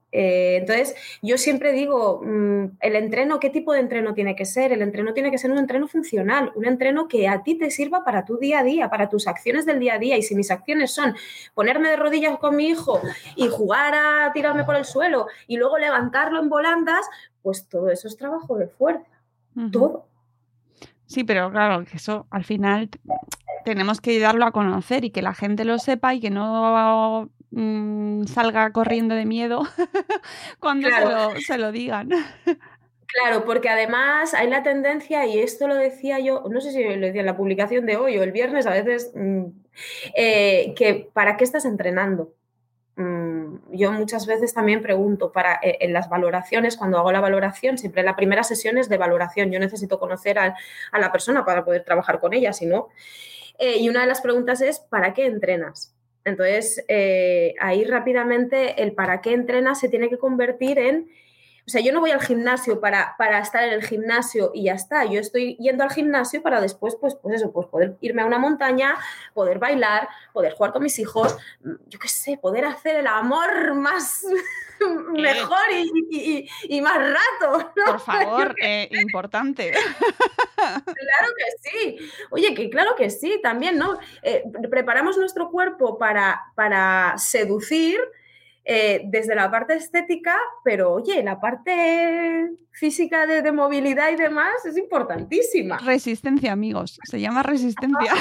Entonces, yo siempre digo, el entreno, ¿qué tipo de entreno tiene que ser? El entreno tiene que ser un entreno funcional, un entreno que a ti te sirva para tu día a día, para tus acciones del día a día. Y si mis acciones son ponerme de rodillas con mi hijo y jugar a tirarme por el suelo y luego levantarlo en volandas, pues todo eso es trabajo de fuerza. Todo. Sí, pero claro, que eso al final tenemos que darlo a conocer y que la gente lo sepa y que no salga corriendo de miedo cuando se lo digan. Claro, porque además hay la tendencia, y esto lo decía yo, no sé si lo decía en la publicación de hoy o el viernes, a veces, que ¿para qué estás entrenando? Yo muchas veces también pregunto en las valoraciones, cuando hago la valoración, siempre la primera sesión es de valoración. Yo necesito conocer a la persona para poder trabajar con ella, si no. Y una de las preguntas es ¿para qué entrenas? Entonces, ahí rápidamente el para qué entrenas se tiene que convertir en... O sea, yo no voy al gimnasio para estar en el gimnasio y ya está. Yo estoy yendo al gimnasio para después, pues poder irme a una montaña, poder bailar, poder jugar con mis hijos, yo qué sé, poder hacer el amor más mejor y más rato, ¿no? Por favor, importante. Claro que sí. Oye, que claro que sí, también, ¿no? Preparamos nuestro cuerpo para seducir, desde la parte estética, pero oye, la parte física de movilidad y demás es importantísima. Resistencia, amigos, se llama resistencia.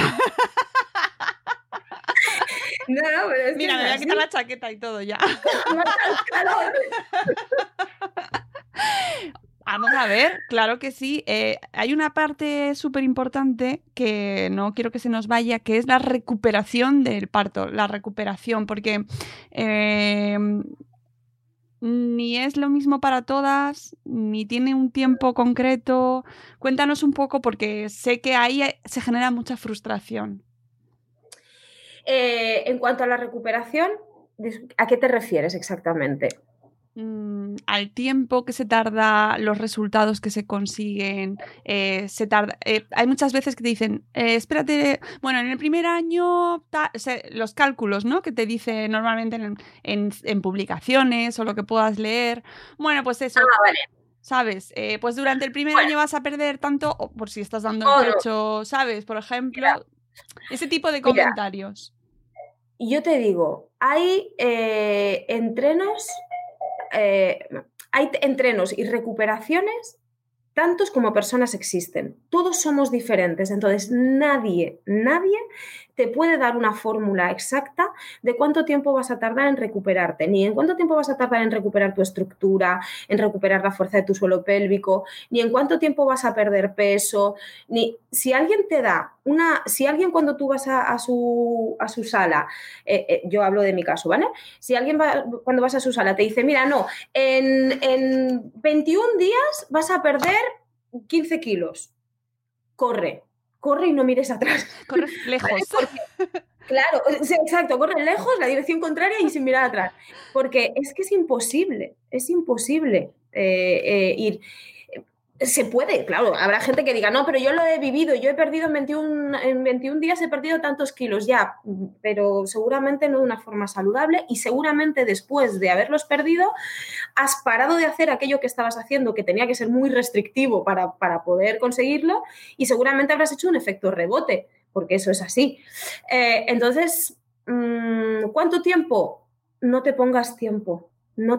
No, pero es mira, me voy a quitar la chaqueta y todo ya. Vamos a ver, claro que sí. Hay una parte súper importante que no quiero que se nos vaya, que es la recuperación del parto, la recuperación, porque ni es lo mismo para todas, ni tiene un tiempo concreto. Cuéntanos un poco, porque sé que ahí se genera mucha frustración. En cuanto a la recuperación, ¿a qué te refieres exactamente? Al tiempo que se tarda, los resultados que se consiguen, hay muchas veces que te dicen, espérate, bueno, en el primer año, los cálculos, ¿no? Que te dice normalmente en publicaciones o lo que puedas leer, bueno, pues eso. Vale. ¿Sabes? Pues durante el primer año vas a perder tanto, o por si estás dando el pecho, ¿sabes? Por ejemplo, ese tipo de comentarios. Y yo te digo, hay entrenos y recuperaciones tantos como personas existen. Todos somos diferentes, entonces nadie te puede dar una fórmula exacta de cuánto tiempo vas a tardar en recuperarte, ni en cuánto tiempo vas a tardar en recuperar tu estructura, en recuperar la fuerza de tu suelo pélvico, ni en cuánto tiempo vas a perder peso, ni si alguien te da si alguien cuando tú vas a su sala, yo hablo de mi caso, ¿vale? Si alguien cuando vas a su sala te dice, mira, no, en 21 días vas a perder 15 kilos, corre y no mires atrás. Corre lejos. Porque, claro, exacto, corre lejos, la dirección contraria y sin mirar atrás. Porque es que es imposible ir. Se puede, claro, habrá gente que diga, no, pero yo lo he vivido, yo he perdido en 21 días he perdido tantos kilos, ya, pero seguramente no de una forma saludable y seguramente después de haberlos perdido has parado de hacer aquello que estabas haciendo, que tenía que ser muy restrictivo para poder conseguirlo y seguramente habrás hecho un efecto rebote, porque eso es así. Entonces, ¿cuánto tiempo? No te pongas tiempo.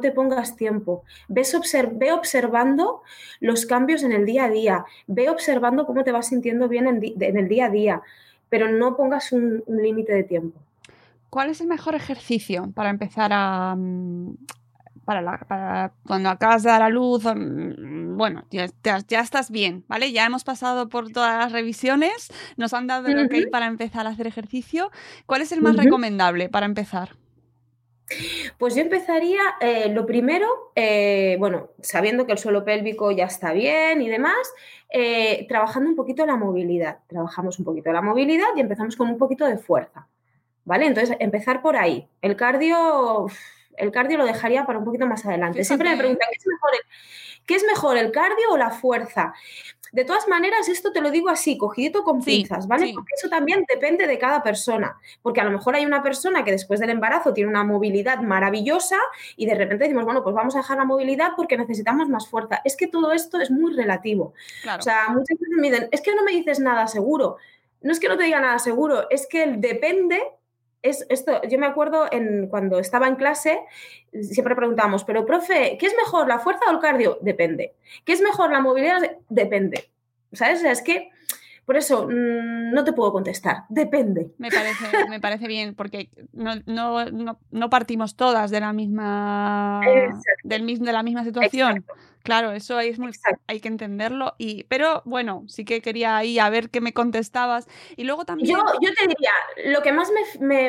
Ve observando los cambios en el día a día, ve observando cómo te vas sintiendo bien en el día a día, pero no pongas un límite de tiempo. ¿Cuál es el mejor ejercicio para empezar para cuando acabas de dar a luz? Bueno, ya estás bien, ¿vale? Ya hemos pasado por todas las revisiones, nos han dado el ok para empezar a hacer ejercicio. ¿Cuál es el más recomendable para empezar? Pues yo empezaría, lo primero, sabiendo que el suelo pélvico ya está bien y demás, trabajando un poquito la movilidad. Trabajamos un poquito la movilidad y empezamos con un poquito de fuerza, ¿vale? Entonces, empezar por ahí. El cardio lo dejaría para un poquito más adelante. Fíjate. Siempre me preguntan, ¿qué es mejor, el cardio o la fuerza? de todas maneras, esto te lo digo así, cogidito con pinzas, ¿vale? Sí. Porque eso también depende de cada persona. Porque a lo mejor hay una persona que después del embarazo tiene una movilidad maravillosa y de repente decimos, bueno, pues vamos a dejar la movilidad porque necesitamos más fuerza. Es que todo esto es muy relativo. Claro. O sea, muchas veces me dicen, es que no me dices nada seguro. No es que no te diga nada seguro, es que el depende... Esto, yo me acuerdo cuando estaba en clase, siempre preguntábamos, pero profe, ¿qué es mejor, la fuerza o el cardio? Depende. ¿Qué es mejor, la movilidad? Depende. ¿Sabes? O sea, es que por eso no te puedo contestar. Depende. Me parece bien, porque no partimos todas de la misma situación. Exacto. Claro, eso es hay que entenderlo. Pero bueno, sí que quería ahí a ver qué me contestabas. Y luego también... Yo te diría, lo que más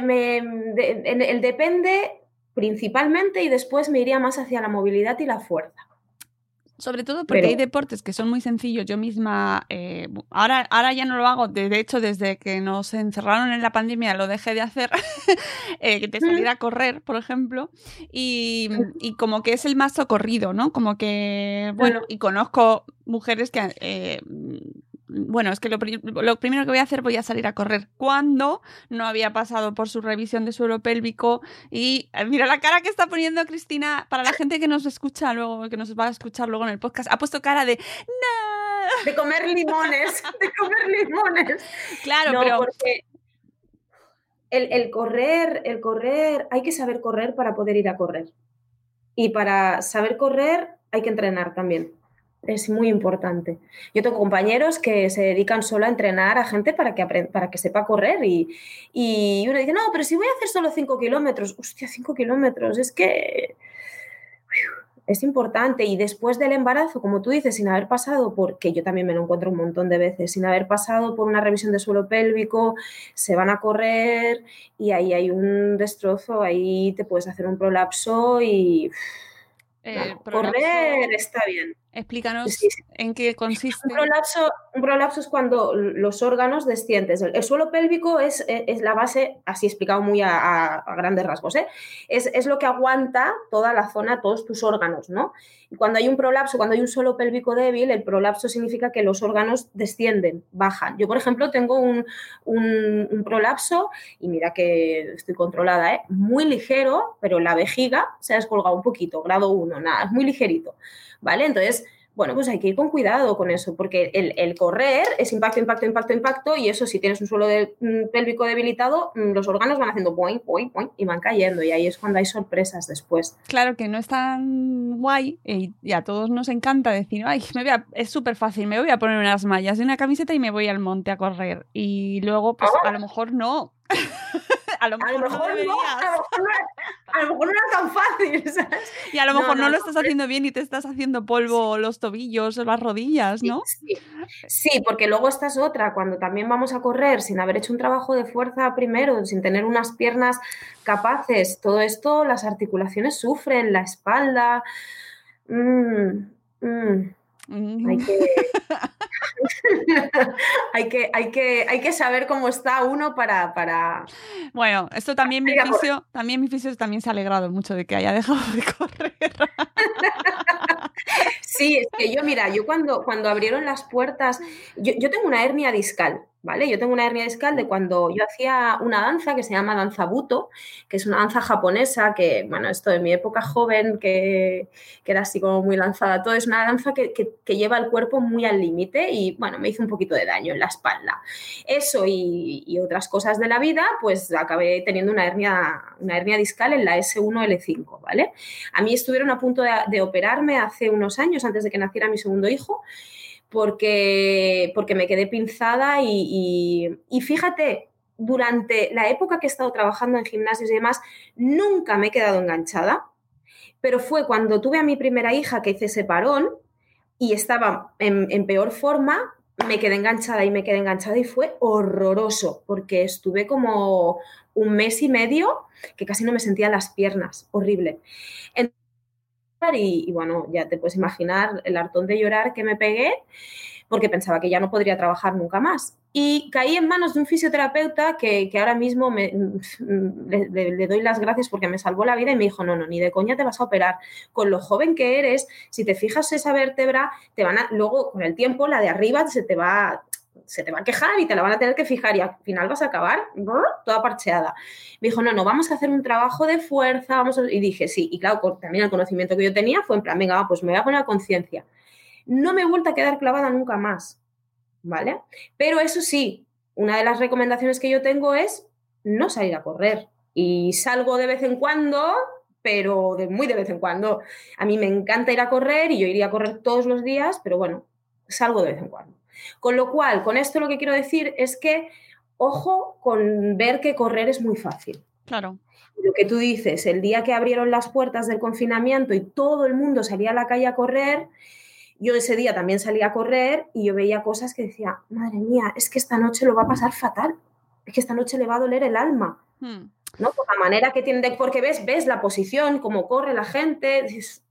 el depende principalmente, y después me iría más hacia la movilidad y la fuerza. Sobre todo porque hay deportes que son muy sencillos. Yo misma, ahora ya no lo hago. De hecho, desde que nos encerraron en la pandemia lo dejé de hacer, de salir a correr, por ejemplo. Y como que es el más socorrido, ¿no? Como que, bueno, y conozco mujeres que... bueno, es que lo primero que voy a hacer, voy a salir a correr cuando no había pasado por su revisión de suelo pélvico. Y mira la cara que está poniendo Cristina, para la gente que nos escucha luego, que nos va a escuchar luego en el podcast, ha puesto cara de ¡no! De comer limones, Claro, no, pero... porque el correr, hay que saber correr para poder ir a correr. Y para saber correr hay que entrenar también. Es muy importante. Yo tengo compañeros que se dedican solo a entrenar a gente para que sepa correr y uno dice, no, pero si voy a hacer solo 5 kilómetros, hostia, 5 kilómetros, es que es importante. Y después del embarazo, como tú dices, sin haber pasado porque yo también me lo encuentro un montón de veces, sin haber pasado por una revisión de suelo pélvico, se van a correr y ahí hay un destrozo, ahí te puedes hacer un prolapso y... correr está bien. Explícanos en qué consiste. Un prolapso es cuando los órganos descienden. El suelo pélvico es la base, así explicado muy a grandes rasgos, ¿eh? Es lo que aguanta toda la zona, todos tus órganos, ¿no? Y cuando hay un prolapso, cuando hay un suelo pélvico débil, el prolapso significa que los órganos descienden, bajan. Yo, por ejemplo, tengo un prolapso y mira que estoy controlada, ¿eh? Muy ligero, pero la vejiga se ha descolgado un poquito, grado 1, nada, es muy ligerito, ¿vale? Entonces, bueno, pues hay que ir con cuidado con eso, porque el correr es impacto, y eso, si tienes un suelo pélvico debilitado, los órganos van haciendo boing, boing, boing, y van cayendo, y ahí es cuando hay sorpresas después. Claro que no es tan guay, y a todos nos encanta decir, ay, es súper fácil, me voy a poner unas mallas y una camiseta y me voy al monte a correr, y luego, pues a lo mejor no. A lo mejor no deberías. A lo mejor no era tan fácil, ¿sabes? Y a lo mejor no lo estás haciendo bien y te estás haciendo polvo los tobillos o las rodillas, ¿no? Sí, porque luego esta es otra, cuando también vamos a correr sin haber hecho un trabajo de fuerza primero, sin tener unas piernas capaces, todo esto, las articulaciones sufren, la espalda... Hay que saber cómo está uno para... Bueno, esto también mi fisio también se ha alegrado mucho de que haya dejado de correr. Sí, es que yo cuando abrieron las puertas, yo tengo una hernia discal, ¿vale? Yo tengo una hernia discal de cuando yo hacía una danza que se llama danza buto, que es una danza japonesa que, bueno, esto de mi época joven, que era así como muy lanzada, todo es una danza que lleva el cuerpo muy al límite y, bueno, me hizo un poquito de daño en la espalda. Eso y otras cosas de la vida, pues acabé teniendo una hernia discal en la S1-L5, ¿vale? A mí estuvieron a punto de operarme hace unos años, antes de que naciera mi segundo hijo, porque me quedé pinzada y fíjate, durante la época que he estado trabajando en gimnasios y demás, nunca me he quedado enganchada, pero fue cuando tuve a mi primera hija que hice ese parón y estaba en peor forma, me quedé enganchada y fue horroroso, porque estuve como un mes y medio que casi no me sentía las piernas, horrible. Y bueno, ya te puedes imaginar el hartón de llorar que me pegué, porque pensaba que ya no podría trabajar nunca más. Y caí en manos de un fisioterapeuta que ahora mismo le doy las gracias porque me salvó la vida y me dijo, no, ni de coña te vas a operar. Con lo joven que eres, si te fijas esa vértebra, luego con el tiempo la de arriba se te va a quejar y te la van a tener que fijar y al final vas a acabar toda parcheada. Me dijo, no, vamos a hacer un trabajo de fuerza, y dije, sí, y claro, también el conocimiento que yo tenía fue en plan, venga, pues me voy a poner a conciencia. No me he vuelto a quedar clavada nunca más, ¿vale? Pero eso sí, una de las recomendaciones que yo tengo es no salir a correr. Y salgo de vez en cuando, pero muy de vez en cuando. A mí me encanta ir a correr y yo iría a correr todos los días, pero bueno, salgo de vez en cuando. Con lo cual, con esto lo que quiero decir es que ojo con ver que correr es muy fácil. Claro. Lo que tú dices, el día que abrieron las puertas del confinamiento y todo el mundo salía a la calle a correr, yo ese día también salía a correr y yo veía cosas que decía, madre mía, es que esta noche lo va a pasar fatal, es que esta noche le va a doler el alma. ¿No? Por la manera que tiene, porque ves la posición, cómo corre la gente, dices,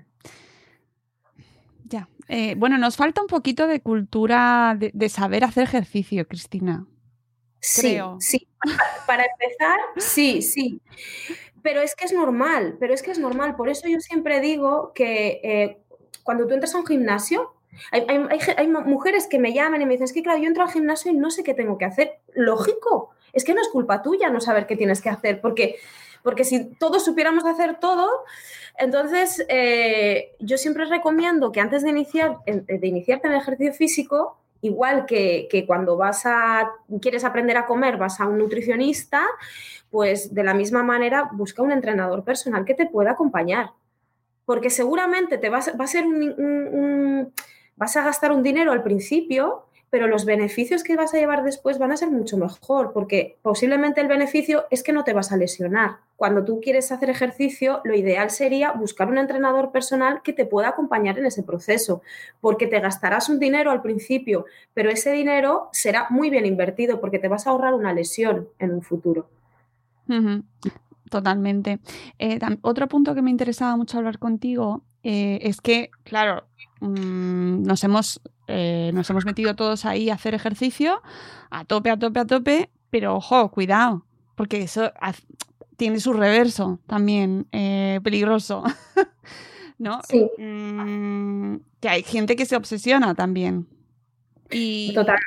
Ya. Bueno, nos falta un poquito de cultura de saber hacer ejercicio, Cristina. Creo. Sí. Para empezar, sí. Pero es que es normal. Por eso yo siempre digo que cuando tú entras a un gimnasio, hay mujeres que me llaman y me dicen, es que claro, yo entro al gimnasio y no sé qué tengo que hacer. Lógico, es que no es culpa tuya no saber qué tienes que hacer, porque si todos supiéramos hacer todo, entonces yo siempre recomiendo que antes de iniciarte en el ejercicio físico, igual que cuando quieres aprender a comer, vas a un nutricionista, pues de la misma manera busca un entrenador personal que te pueda acompañar. Porque seguramente vas a gastar un dinero al principio, pero los beneficios que vas a llevar después van a ser mucho mejor, porque posiblemente el beneficio es que no te vas a lesionar. Cuando tú quieres hacer ejercicio, lo ideal sería buscar un entrenador personal que te pueda acompañar en ese proceso, porque te gastarás un dinero al principio, pero ese dinero será muy bien invertido porque te vas a ahorrar una lesión en un futuro. Uh-huh. Totalmente. Otro punto que me interesaba mucho hablar contigo es que, claro, nos hemos metido todos ahí a hacer ejercicio a tope, pero ojo, cuidado, porque eso tiene su reverso también peligroso, ¿no? Sí. Que hay gente que se obsesiona también. Totalmente.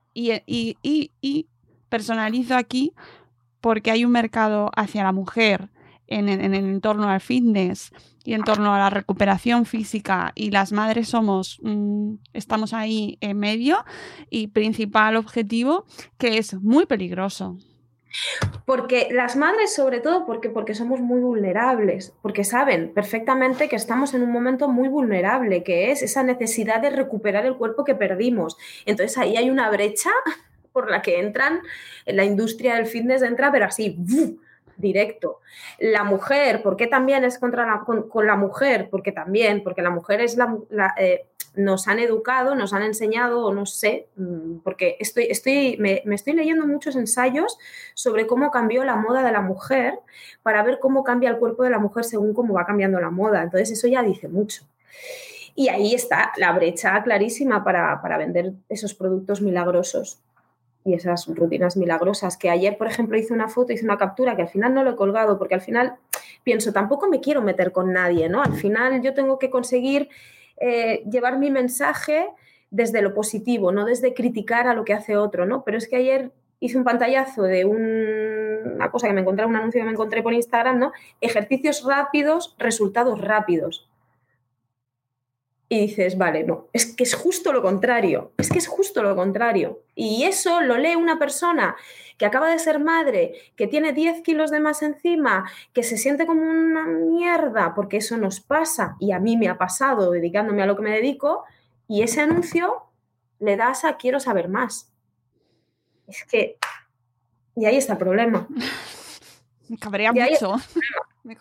Y personalizo aquí porque hay un mercado hacia la mujer en torno al fitness y en torno a la recuperación física, y las madres estamos ahí en medio, y principal objetivo, que es muy peligroso. Porque las madres, sobre todo, porque somos muy vulnerables, porque saben perfectamente que estamos en un momento muy vulnerable, que es esa necesidad de recuperar el cuerpo que perdimos. Entonces ahí hay una brecha por la que entran, en la industria del fitness entra, pero así, directo. La mujer, ¿por qué también es con la mujer? Porque la mujer es nos han educado, nos han enseñado, o no sé, porque me estoy leyendo muchos ensayos sobre cómo cambió la moda de la mujer para ver cómo cambia el cuerpo de la mujer según cómo va cambiando la moda. Entonces eso ya dice mucho. Y ahí está la brecha clarísima para vender esos productos milagrosos y esas rutinas milagrosas, que ayer, por ejemplo, hice una captura que al final no lo he colgado, porque al final pienso, tampoco me quiero meter con nadie, ¿no? Al final yo tengo que conseguir llevar mi mensaje desde lo positivo, no desde criticar a lo que hace otro, ¿no? Pero es que ayer hice un pantallazo de una cosa que me encontré, un anuncio que me encontré por Instagram, ¿no? Ejercicios rápidos, resultados rápidos. Y dices, vale, no, es que es justo lo contrario, Y eso lo lee una persona que acaba de ser madre, que tiene 10 kilos de más encima, que se siente como una mierda, porque eso nos pasa, y a mí me ha pasado dedicándome a lo que me dedico, y ese anuncio le das a quiero saber más. Es que... Y ahí está el problema. Me cabrea mucho. Me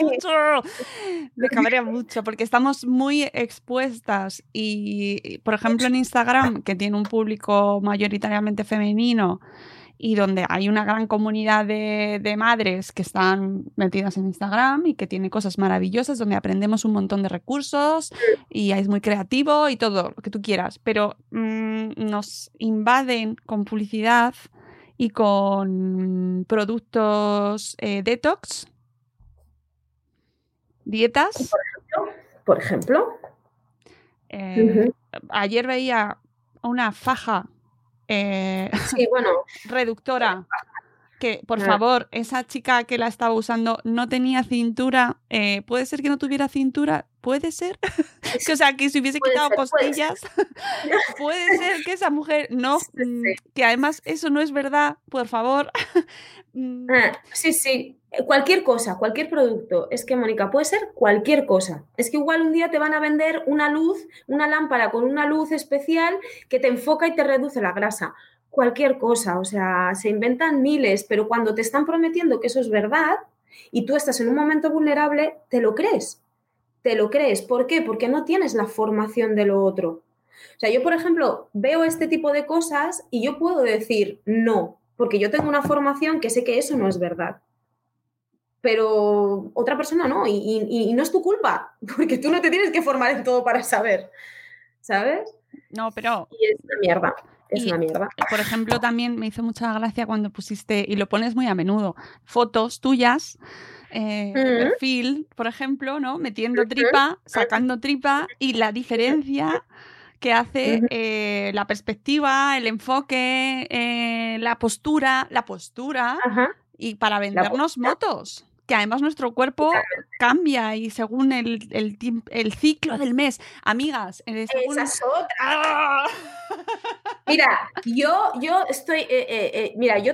cabrea mucho porque estamos muy expuestas y, por ejemplo, en Instagram, que tiene un público mayoritariamente femenino y donde hay una gran comunidad de madres que están metidas en Instagram y que tiene cosas maravillosas, donde aprendemos un montón de recursos y es muy creativo y todo lo que tú quieras, pero nos invaden con publicidad y con productos detox, dietas. Por ejemplo. Ayer veía una faja sí, bueno, reductora que, por favor, esa chica que la estaba usando no tenía cintura. ¿Puede ser que no tuviera cintura? ¿Puede ser? O sea, que se hubiese quitado costillas. Puede ser que esa mujer no, que además eso no es verdad, por favor. Sí. Cualquier cosa, cualquier producto. Es que, Mónica, puede ser cualquier cosa. Es que igual un día te van a vender una luz, una lámpara con una luz especial que te enfoca y te reduce la grasa. Cualquier cosa, o sea, se inventan miles, pero cuando te están prometiendo que eso es verdad y tú estás en un momento vulnerable, te lo crees. Te lo crees. ¿Por qué? Porque no tienes la formación de lo otro. O sea, yo, por ejemplo, veo este tipo de cosas y yo puedo decir no, porque yo tengo una formación que sé que eso no es verdad. Pero otra persona no, y no es tu culpa, porque tú no te tienes que formar en todo para saber, ¿sabes? No, pero... Y es una mierda. Es una mierda. Por ejemplo, también me hizo mucha gracia cuando pusiste, y lo pones muy a menudo, fotos tuyas, perfil, por ejemplo, ¿no? Metiendo tripa, sacando tripa, y la diferencia que hace la perspectiva, el enfoque, la postura, y para vendernos motos. Que además nuestro cuerpo cambia y según el ciclo del mes. Amigas, según... Esa es otra. Mira, yo estoy... mira, yo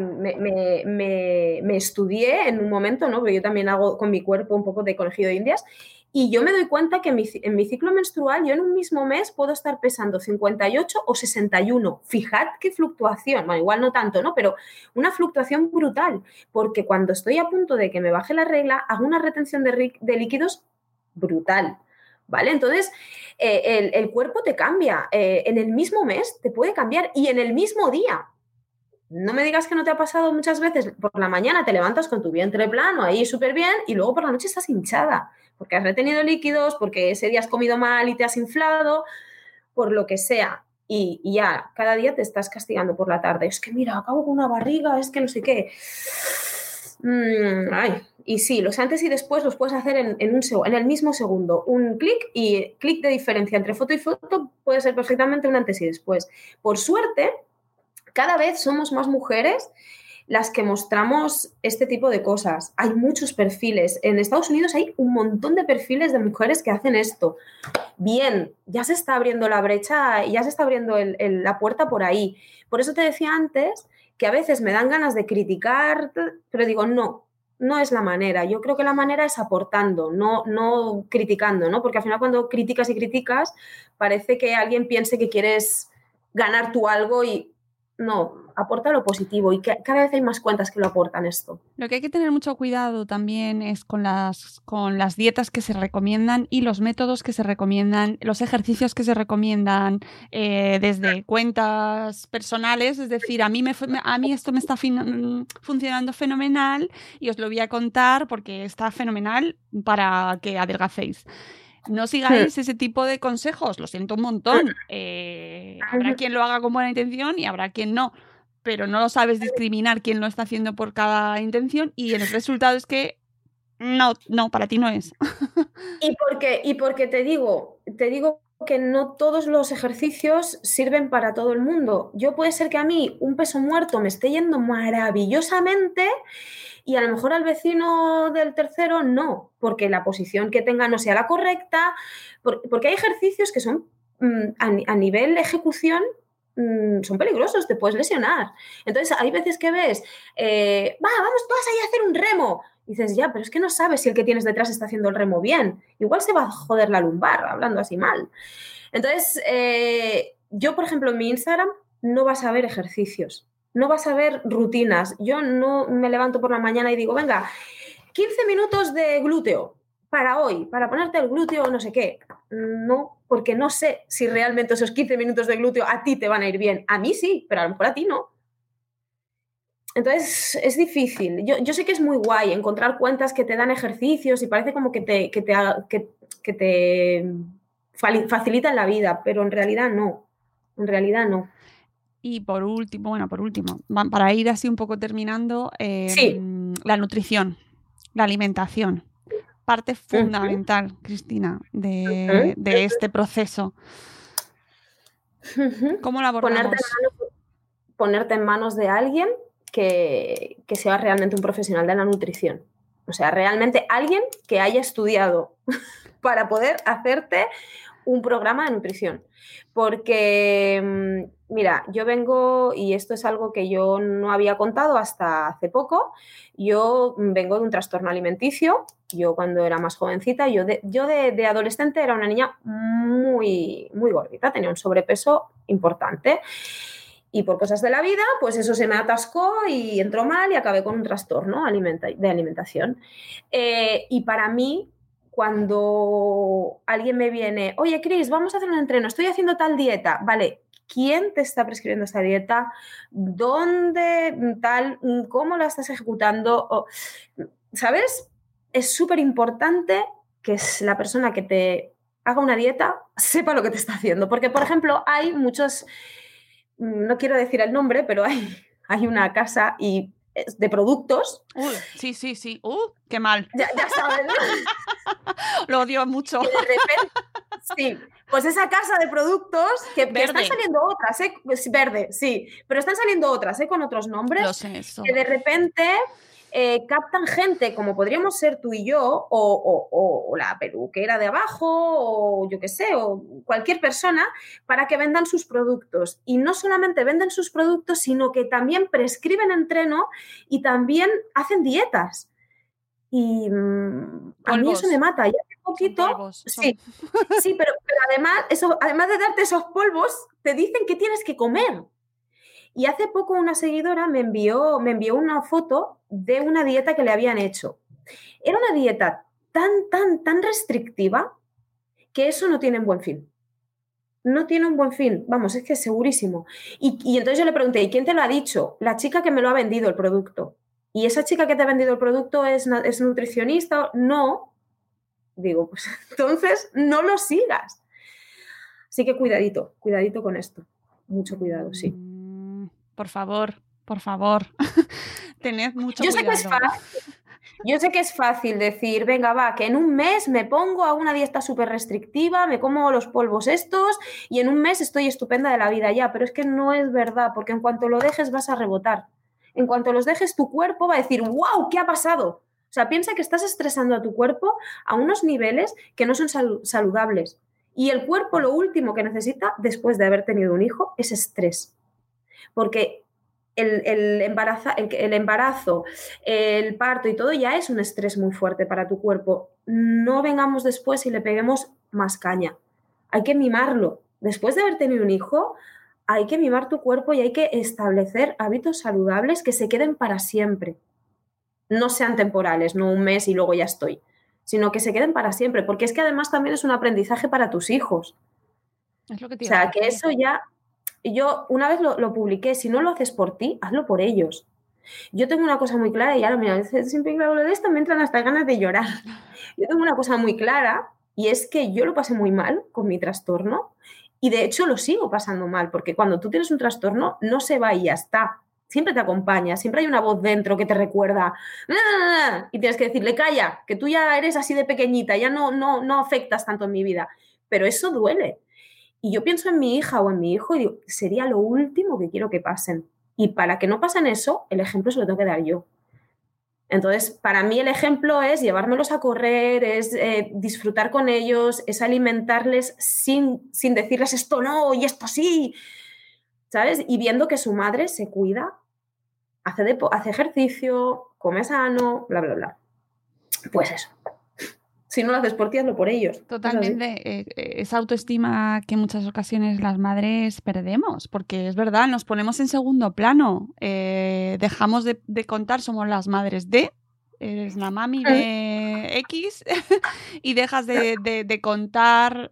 me estudié en un momento, ¿no? Porque yo también hago con mi cuerpo un poco de conejillo de indias. Y yo me doy cuenta que en mi ciclo menstrual yo en un mismo mes puedo estar pesando 58 o 61. Fijad qué fluctuación. Bueno, igual no tanto, ¿no? Pero una fluctuación brutal. Porque cuando estoy a punto de que me baje la regla, hago una retención de líquidos brutal. ¿Vale? Entonces, el cuerpo te cambia. En el mismo mes te puede cambiar y en el mismo día. No me digas que no te ha pasado muchas veces. Por la mañana te levantas con tu vientre plano, ahí súper bien, y luego por la noche estás hinchada, porque has retenido líquidos, porque ese día has comido mal y te has inflado, por lo que sea. Y ya, cada día te estás castigando por la tarde. Es que mira, acabo con una barriga, es que no sé qué. Y sí, los antes y después los puedes hacer en el mismo segundo. Un clic y clic de diferencia entre foto y foto puede ser perfectamente un antes y después. Por suerte, cada vez somos más mujeres las que mostramos este tipo de cosas. Hay muchos perfiles. En Estados Unidos hay un montón de perfiles de mujeres que hacen esto. Bien, ya se está abriendo la brecha, ya se está abriendo la puerta por ahí. Por eso te decía antes que a veces me dan ganas de criticar, pero digo, no es la manera. Yo creo que la manera es aportando, no criticando, ¿no? Porque al final cuando criticas y criticas parece que alguien piense que quieres ganar tú algo y no, aporta lo positivo y que cada vez hay más cuentas que lo aportan esto. Lo que hay que tener mucho cuidado también es con las dietas que se recomiendan y los métodos que se recomiendan, los ejercicios que se recomiendan desde cuentas personales, es decir, a mí esto me está funcionando fenomenal y os lo voy a contar porque está fenomenal para que adelgacéis. No sigáis ese tipo de consejos, lo siento un montón. Habrá quien lo haga con buena intención y habrá quien no, pero no lo sabes discriminar quién lo está haciendo por cada intención y el resultado es que no, para ti no es. Y porque te digo que no todos los ejercicios sirven para todo el mundo. Puede ser que a mí un peso muerto me esté yendo maravillosamente y a lo mejor al vecino del tercero no, porque la posición que tenga no sea la correcta, porque hay ejercicios que son a nivel ejecución son peligrosos, te puedes lesionar. Entonces hay veces que ves, vas ahí a hacer un remo. Y dices, ya, pero es que no sabes si el que tienes detrás está haciendo el remo bien. Igual se va a joder la lumbar, hablando así mal. Entonces, yo, por ejemplo, en mi Instagram no vas a ver ejercicios, no vas a ver rutinas. Yo no me levanto por la mañana y digo, venga, 15 minutos de glúteo para hoy, para ponerte el glúteo no sé qué. No, porque no sé si realmente esos 15 minutos de glúteo a ti te van a ir bien. A mí sí, pero a lo mejor a ti no. Entonces es difícil. Yo sé que es muy guay encontrar cuentas que te dan ejercicios y parece como que te facilitan la vida, pero en realidad no. En realidad no. Y por último, para ir así un poco terminando, Sí. La nutrición, la alimentación, parte fundamental, Cristina, de este proceso. ¿Cómo la abordamos? Ponerte en manos de alguien que sea realmente un profesional de la nutrición. O sea, realmente alguien que haya estudiado para poder hacerte un programa de nutrición. Porque, mira, yo vengo, y esto es algo que yo no había contado hasta hace poco, yo vengo de un trastorno alimenticio. Yo cuando era más jovencita, yo de adolescente era una niña muy, muy gordita, tenía un sobrepeso importante. Y por cosas de la vida, pues eso se me atascó y entró mal y acabé con un trastorno de alimentación. Y para mí, cuando alguien me viene, oye, Cris, vamos a hacer un entreno, estoy haciendo tal dieta, vale, ¿quién te está prescribiendo esta dieta? ¿Dónde tal? ¿Cómo la estás ejecutando? ¿Sabes? Es súper importante que la persona que te haga una dieta sepa lo que te está haciendo. Porque, por ejemplo, hay muchos, no quiero decir el nombre, pero hay una casa de productos. Sí. Qué mal. Ya sabes, ¿no? Lo odio mucho. Que de repente, sí, pues esa casa de productos que están saliendo otras, pues verde, sí, pero están saliendo otras, con otros nombres. Lo sé, eso. Que de repente captan gente como podríamos ser tú y yo, o la peluquera de abajo, o yo qué sé, o cualquier persona, para que vendan sus productos. Y no solamente venden sus productos, sino que también prescriben entreno y también hacen dietas. Y a mí eso me mata. Y hace poquito, sí, pero además de darte esos polvos, te dicen que tienes que comer. Y hace poco una seguidora me envió una foto de una dieta que le habían hecho. Era una dieta tan restrictiva que eso no tiene un buen fin. No tiene un buen fin. Vamos, es que es segurísimo. Y entonces yo le pregunté, ¿y quién te lo ha dicho? La chica que me lo ha vendido el producto. ¿Y esa chica que te ha vendido el producto es nutricionista? No. Digo, pues entonces no lo sigas. Así que cuidadito con esto. Mucho cuidado, sí. Por favor. Tened mucho cuidado. Yo sé que es fácil decir, venga, va, que en un mes me pongo a una dieta súper restrictiva, me como los polvos estos y en un mes estoy estupenda de la vida ya, pero es que no es verdad, porque en cuanto lo dejes vas a rebotar. En cuanto los dejes, tu cuerpo va a decir, ¡wow! ¿Qué ha pasado? O sea, piensa que estás estresando a tu cuerpo a unos niveles que no son saludables. Y el cuerpo lo último que necesita después de haber tenido un hijo es estrés. Porque el embarazo, el parto y todo ya es un estrés muy fuerte para tu cuerpo. No vengamos después y le peguemos más caña. Hay que mimarlo. Después de haber tenido un hijo, hay que mimar tu cuerpo y hay que establecer hábitos saludables que se queden para siempre. No sean temporales, no un mes y luego ya estoy, sino que se queden para siempre, porque es que además también es un aprendizaje para tus hijos. Es lo que te iba a decir. Que eso ya... Yo una vez lo publiqué, si no lo haces por ti, hazlo por ellos. Yo tengo una cosa muy clara y ahora, mira, siempre que hablo de esto me entran hasta ganas de llorar. Yo tengo una cosa muy clara y es que yo lo pasé muy mal con mi trastorno y de hecho lo sigo pasando mal, porque cuando tú tienes un trastorno no se va y ya está. Siempre te acompaña, siempre hay una voz dentro que te recuerda y tienes que decirle, calla, que tú ya eres así de pequeñita, ya no afectas tanto en mi vida. Pero eso duele. Y yo pienso en mi hija o en mi hijo y digo, sería lo último que quiero que pasen. Y para que no pasen eso, el ejemplo se lo tengo que dar yo. Entonces, para mí el ejemplo es llevármelos a correr, es disfrutar con ellos, es alimentarles sin decirles esto no y esto sí, ¿sabes? Y viendo que su madre se cuida, hace ejercicio, come sano, bla, bla, bla. Pues eso. Si no lo haces por ti, hazlo por ellos. Totalmente. Esa autoestima que en muchas ocasiones las madres perdemos, porque es verdad, nos ponemos en segundo plano. Dejamos de contar, somos las madres de, eres la mami de X y dejas de contar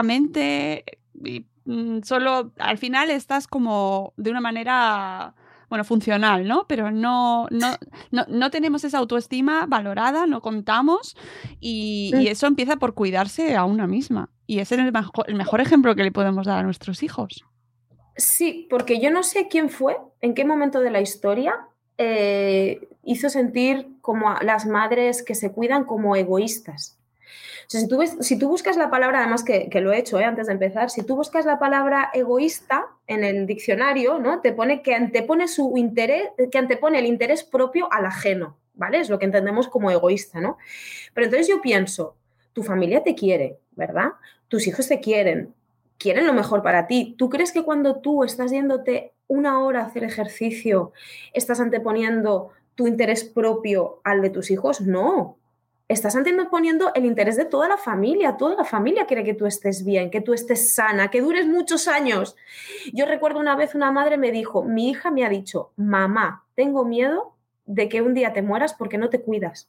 físicamente y solo al final estás como de una manera... bueno, funcional, ¿no? Pero no tenemos esa autoestima valorada, no contamos y eso empieza por cuidarse a una misma. Y ese es el mejor ejemplo que le podemos dar a nuestros hijos. Sí, porque yo no sé quién fue, en qué momento de la historia hizo sentir como a las madres que se cuidan como egoístas. O sea, si tú buscas la palabra, además que lo he hecho antes de empezar, si tú buscas la palabra egoísta en el diccionario, ¿no? Te pone que antepone el interés propio al ajeno, ¿vale? Es lo que entendemos como egoísta, ¿no? Pero entonces yo pienso, tu familia te quiere, ¿verdad? Tus hijos te quieren lo mejor para ti. ¿Tú crees que cuando tú estás yéndote 1 hora a hacer ejercicio, estás anteponiendo tu interés propio al de tus hijos? No. Estás anteponiendo el interés de toda la familia. Toda la familia quiere que tú estés bien, que tú estés sana, que dures muchos años. Yo recuerdo una vez una madre me dijo, mi hija me ha dicho, mamá, tengo miedo de que un día te mueras porque no te cuidas.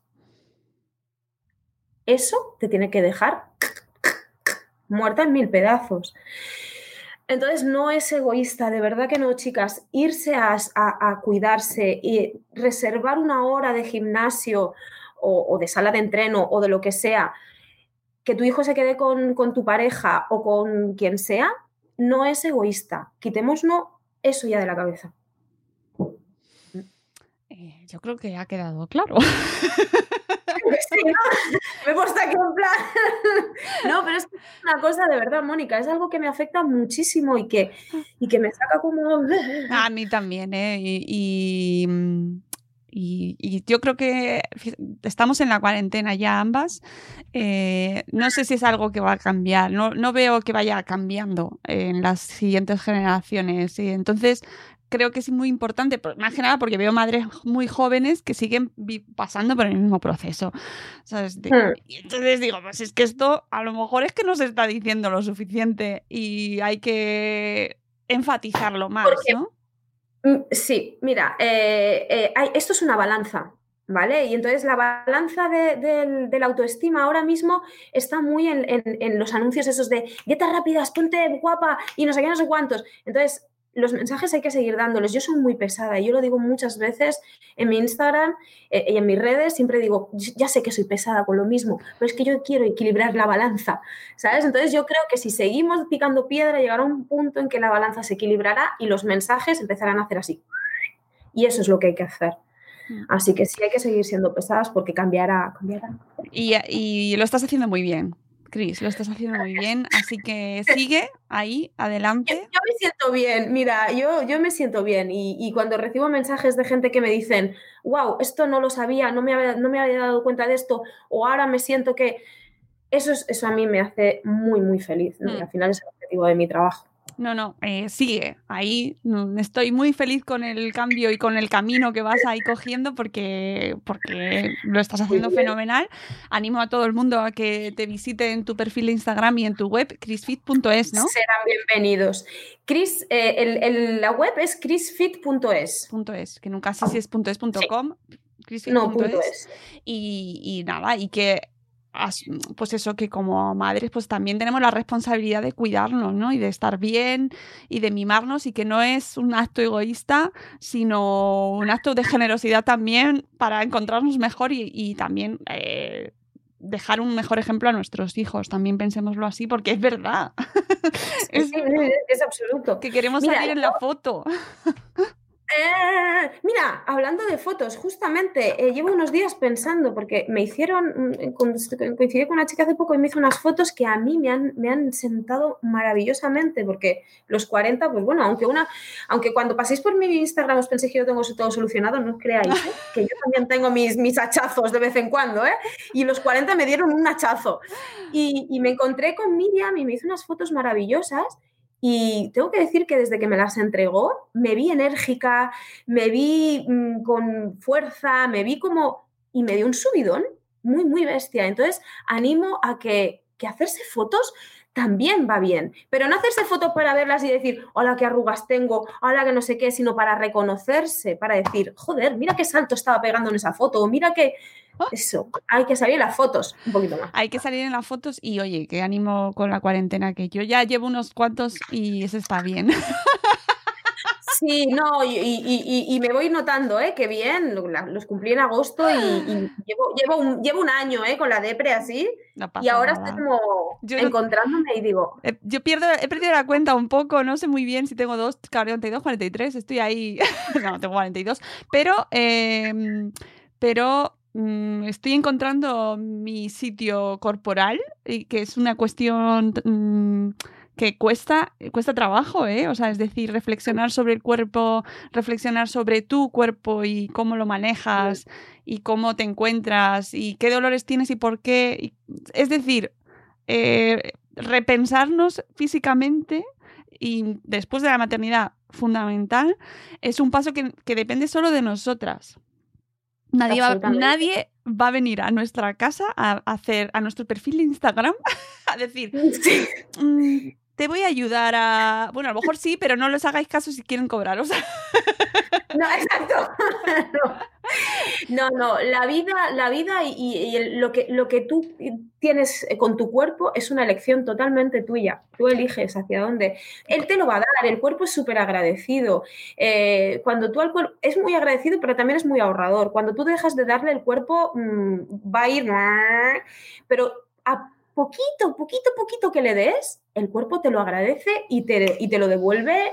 Eso te tiene que dejar muerta en 1000 pedazos. Entonces no es egoísta, de verdad que no, chicas. Irse a cuidarse y reservar 1 hora de gimnasio o de sala de entreno o de lo que sea, que tu hijo se quede con tu pareja o con quien sea, no es egoísta. Quitémonos eso ya de la cabeza. Yo creo que ha quedado claro. Sí, ¿no? Me he puesto aquí en plan. No, pero es una cosa de verdad, Mónica, es algo que me afecta muchísimo y que me saca como. A mí también, ¿eh? Y yo creo que estamos en la cuarentena ya ambas. No sé si es algo que va a cambiar. No veo que vaya cambiando en las siguientes generaciones. Y entonces creo que es muy importante, más que nada porque veo madres muy jóvenes que siguen pasando por el mismo proceso, ¿sabes? Y entonces digo, pues es que esto a lo mejor es que no se está diciendo lo suficiente y hay que enfatizarlo más, ¿no? Sí, mira, esto es una balanza, ¿vale? Y entonces la balanza de la autoestima ahora mismo está muy en los anuncios esos de dietas rápidas, ponte guapa y no sé qué, no sé cuántos. Entonces, los mensajes hay que seguir dándoles. Yo soy muy pesada y yo lo digo muchas veces en mi Instagram y en mis redes, siempre digo, ya sé que soy pesada con lo mismo, pero es que yo quiero equilibrar la balanza, ¿sabes? Entonces yo creo que si seguimos picando piedra llegará un punto en que la balanza se equilibrará y los mensajes empezarán a hacer así. Y eso es lo que hay que hacer. Así que sí hay que seguir siendo pesadas porque cambiará. Y lo estás haciendo muy bien. Cris, lo estás haciendo muy bien, así que sigue ahí, adelante. Yo me siento bien, mira, yo me siento bien y cuando recibo mensajes de gente que me dicen, wow, esto no lo sabía, no me había dado cuenta de esto, o ahora me siento que... Eso a mí me hace muy, muy feliz, ¿no? Y al final es el objetivo de mi trabajo. No, sigue ahí. Estoy muy feliz con el cambio y con el camino que vas ahí cogiendo porque lo estás haciendo fenomenal. Animo a todo el mundo a que te visite en tu perfil de Instagram y en tu web, chrisfit.es, ¿no? Serán bienvenidos. Cris, la web es chrisfit.es. .es, que nunca sé si es .es.com. Sí. No, .es. Y nada, y que pues eso, que como madres pues también tenemos la responsabilidad de cuidarnos, ¿no? Y de estar bien y de mimarnos y que no es un acto egoísta, sino un acto de generosidad también para encontrarnos mejor y también dejar un mejor ejemplo a nuestros hijos. También pensémoslo así porque es verdad. Es absoluto. Que queremos salir en la foto. Mira, hablando de fotos, justamente llevo unos días pensando, porque coincidí con una chica hace poco y me hizo unas fotos que a mí me han sentado maravillosamente, porque los 40, pues bueno, aunque cuando paséis por mi Instagram os penséis que yo tengo todo solucionado, no os creáis, que yo también tengo mis hachazos de vez en cuando, y los 40 me dieron un hachazo. Y me encontré con Miriam y me hizo unas fotos maravillosas. Y tengo que decir que desde que me las entregó, me vi enérgica, me vi con fuerza, me vi como... Y me dio un subidón muy, muy bestia. Entonces, animo a que hacerse fotos también va bien. Pero no hacerse fotos para verlas y decir, hola, qué arrugas tengo, hola, que no sé qué, sino para reconocerse, para decir, joder, mira qué salto estaba pegando en esa foto, o mira que... Eso, hay que salir en las fotos un poquito más. Hay que salir en las fotos y oye, qué ánimo con la cuarentena, que yo ya llevo unos cuantos y eso está bien. Sí, no, y me voy notando, que bien, los cumplí en agosto y llevo un año, con la depre así, no pasa y ahora nada. estoy como encontrándome y digo... Yo he perdido la cuenta un poco, no sé muy bien si tengo 42, 43, estoy ahí, no, tengo 42, pero estoy encontrando mi sitio corporal, que es una cuestión... que cuesta trabajo, o sea, es decir, reflexionar sobre el cuerpo, reflexionar sobre tu cuerpo y cómo lo manejas y cómo te encuentras y qué dolores tienes y por qué. Es decir, repensarnos físicamente y después de la maternidad, fundamental, es un paso que depende solo de nosotras. Nadie va a venir a nuestra casa a hacer a nuestro perfil de Instagram a decir... Sí. Te voy a ayudar a... Bueno, a lo mejor sí, pero no les hagáis caso si quieren cobraros. No, exacto. No, la vida y lo que tú tienes con tu cuerpo es una elección totalmente tuya. Tú eliges hacia dónde. Él te lo va a dar, el cuerpo es súper agradecido. Cuando tú al cuerpo... Es muy agradecido, pero también es muy ahorrador. Cuando tú dejas de darle el cuerpo, va a ir... Pero a poquito que le des, el cuerpo te lo agradece y te lo devuelve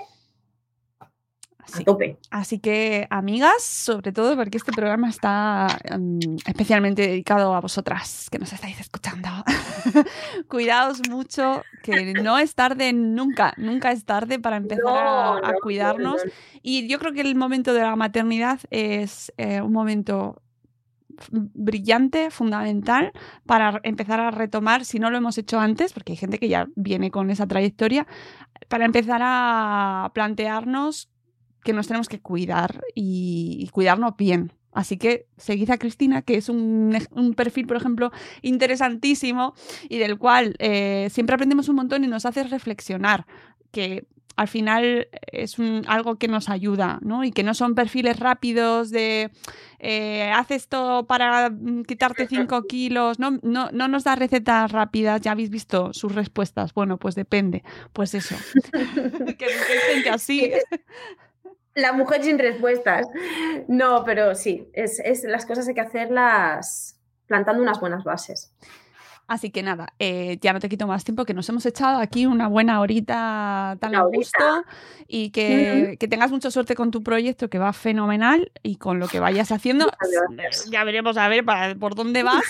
a tope. Así que, amigas, sobre todo porque este programa está especialmente dedicado a vosotras que nos estáis escuchando. Cuidaos mucho, que no es tarde nunca es tarde para empezar a cuidarnos. No. Y yo creo que el momento de la maternidad es un momento brillante, fundamental, para empezar a retomar, si no lo hemos hecho antes, porque hay gente que ya viene con esa trayectoria, para empezar a plantearnos que nos tenemos que cuidar y cuidarnos bien. Así que seguid a Cristina, que es un perfil, por ejemplo, interesantísimo y del cual siempre aprendemos un montón y nos hace reflexionar, que al final es algo que nos ayuda, ¿no? Y que no son perfiles rápidos de haz esto para quitarte 5 kilos, no nos da recetas rápidas, ya habéis visto sus respuestas, bueno, pues depende, pues eso, que gente así... La mujer sin respuestas. No, pero sí, las cosas hay que hacerlas plantando unas buenas bases. Así que nada, ya no te quito más tiempo, que nos hemos echado aquí una buena horita tan a gusto y que tengas mucha suerte con tu proyecto, que va fenomenal, y con lo que vayas haciendo. Ya veremos a ver por dónde vas.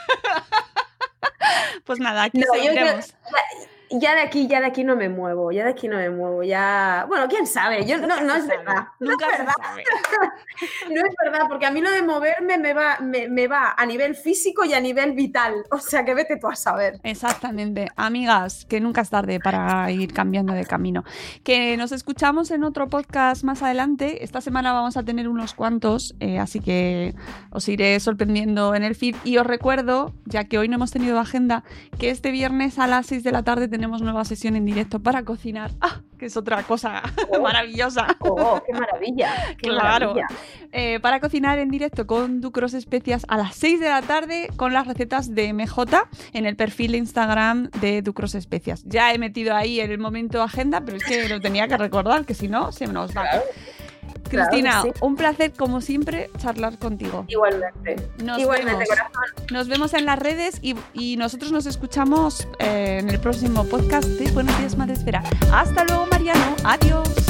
Pues nada, aquí seguiremos. Ya de aquí no me muevo, bueno, quién sabe, no es verdad. Nunca es verdad. No es verdad, porque a mí lo de moverme me va a nivel físico y a nivel vital, o sea que vete tú a saber. Exactamente, amigas, que nunca es tarde para ir cambiando de camino. Que nos escuchamos en otro podcast más adelante. Esta semana vamos a tener unos cuantos, así que os iré sorprendiendo en el feed. Y os recuerdo, ya que hoy no hemos tenido agenda, que este viernes a las 6 de la tarde tenemos nueva sesión en directo para cocinar, que es otra cosa maravillosa. ¡Qué maravilla! Claro. Para cocinar en directo con Ducros Especias a las 6 de la tarde con las recetas de MJ en el perfil de Instagram de Ducros Especias. Ya he metido ahí el momento agenda, pero es que lo tenía que recordar, que si no, se nos va. Claro. Cristina, claro, sí. Un placer como siempre charlar contigo. Igualmente, corazón. Nos vemos en las redes y nosotros nos escuchamos en el próximo podcast de Buenos Días Madresfera. Hasta luego, Mariano. Adiós.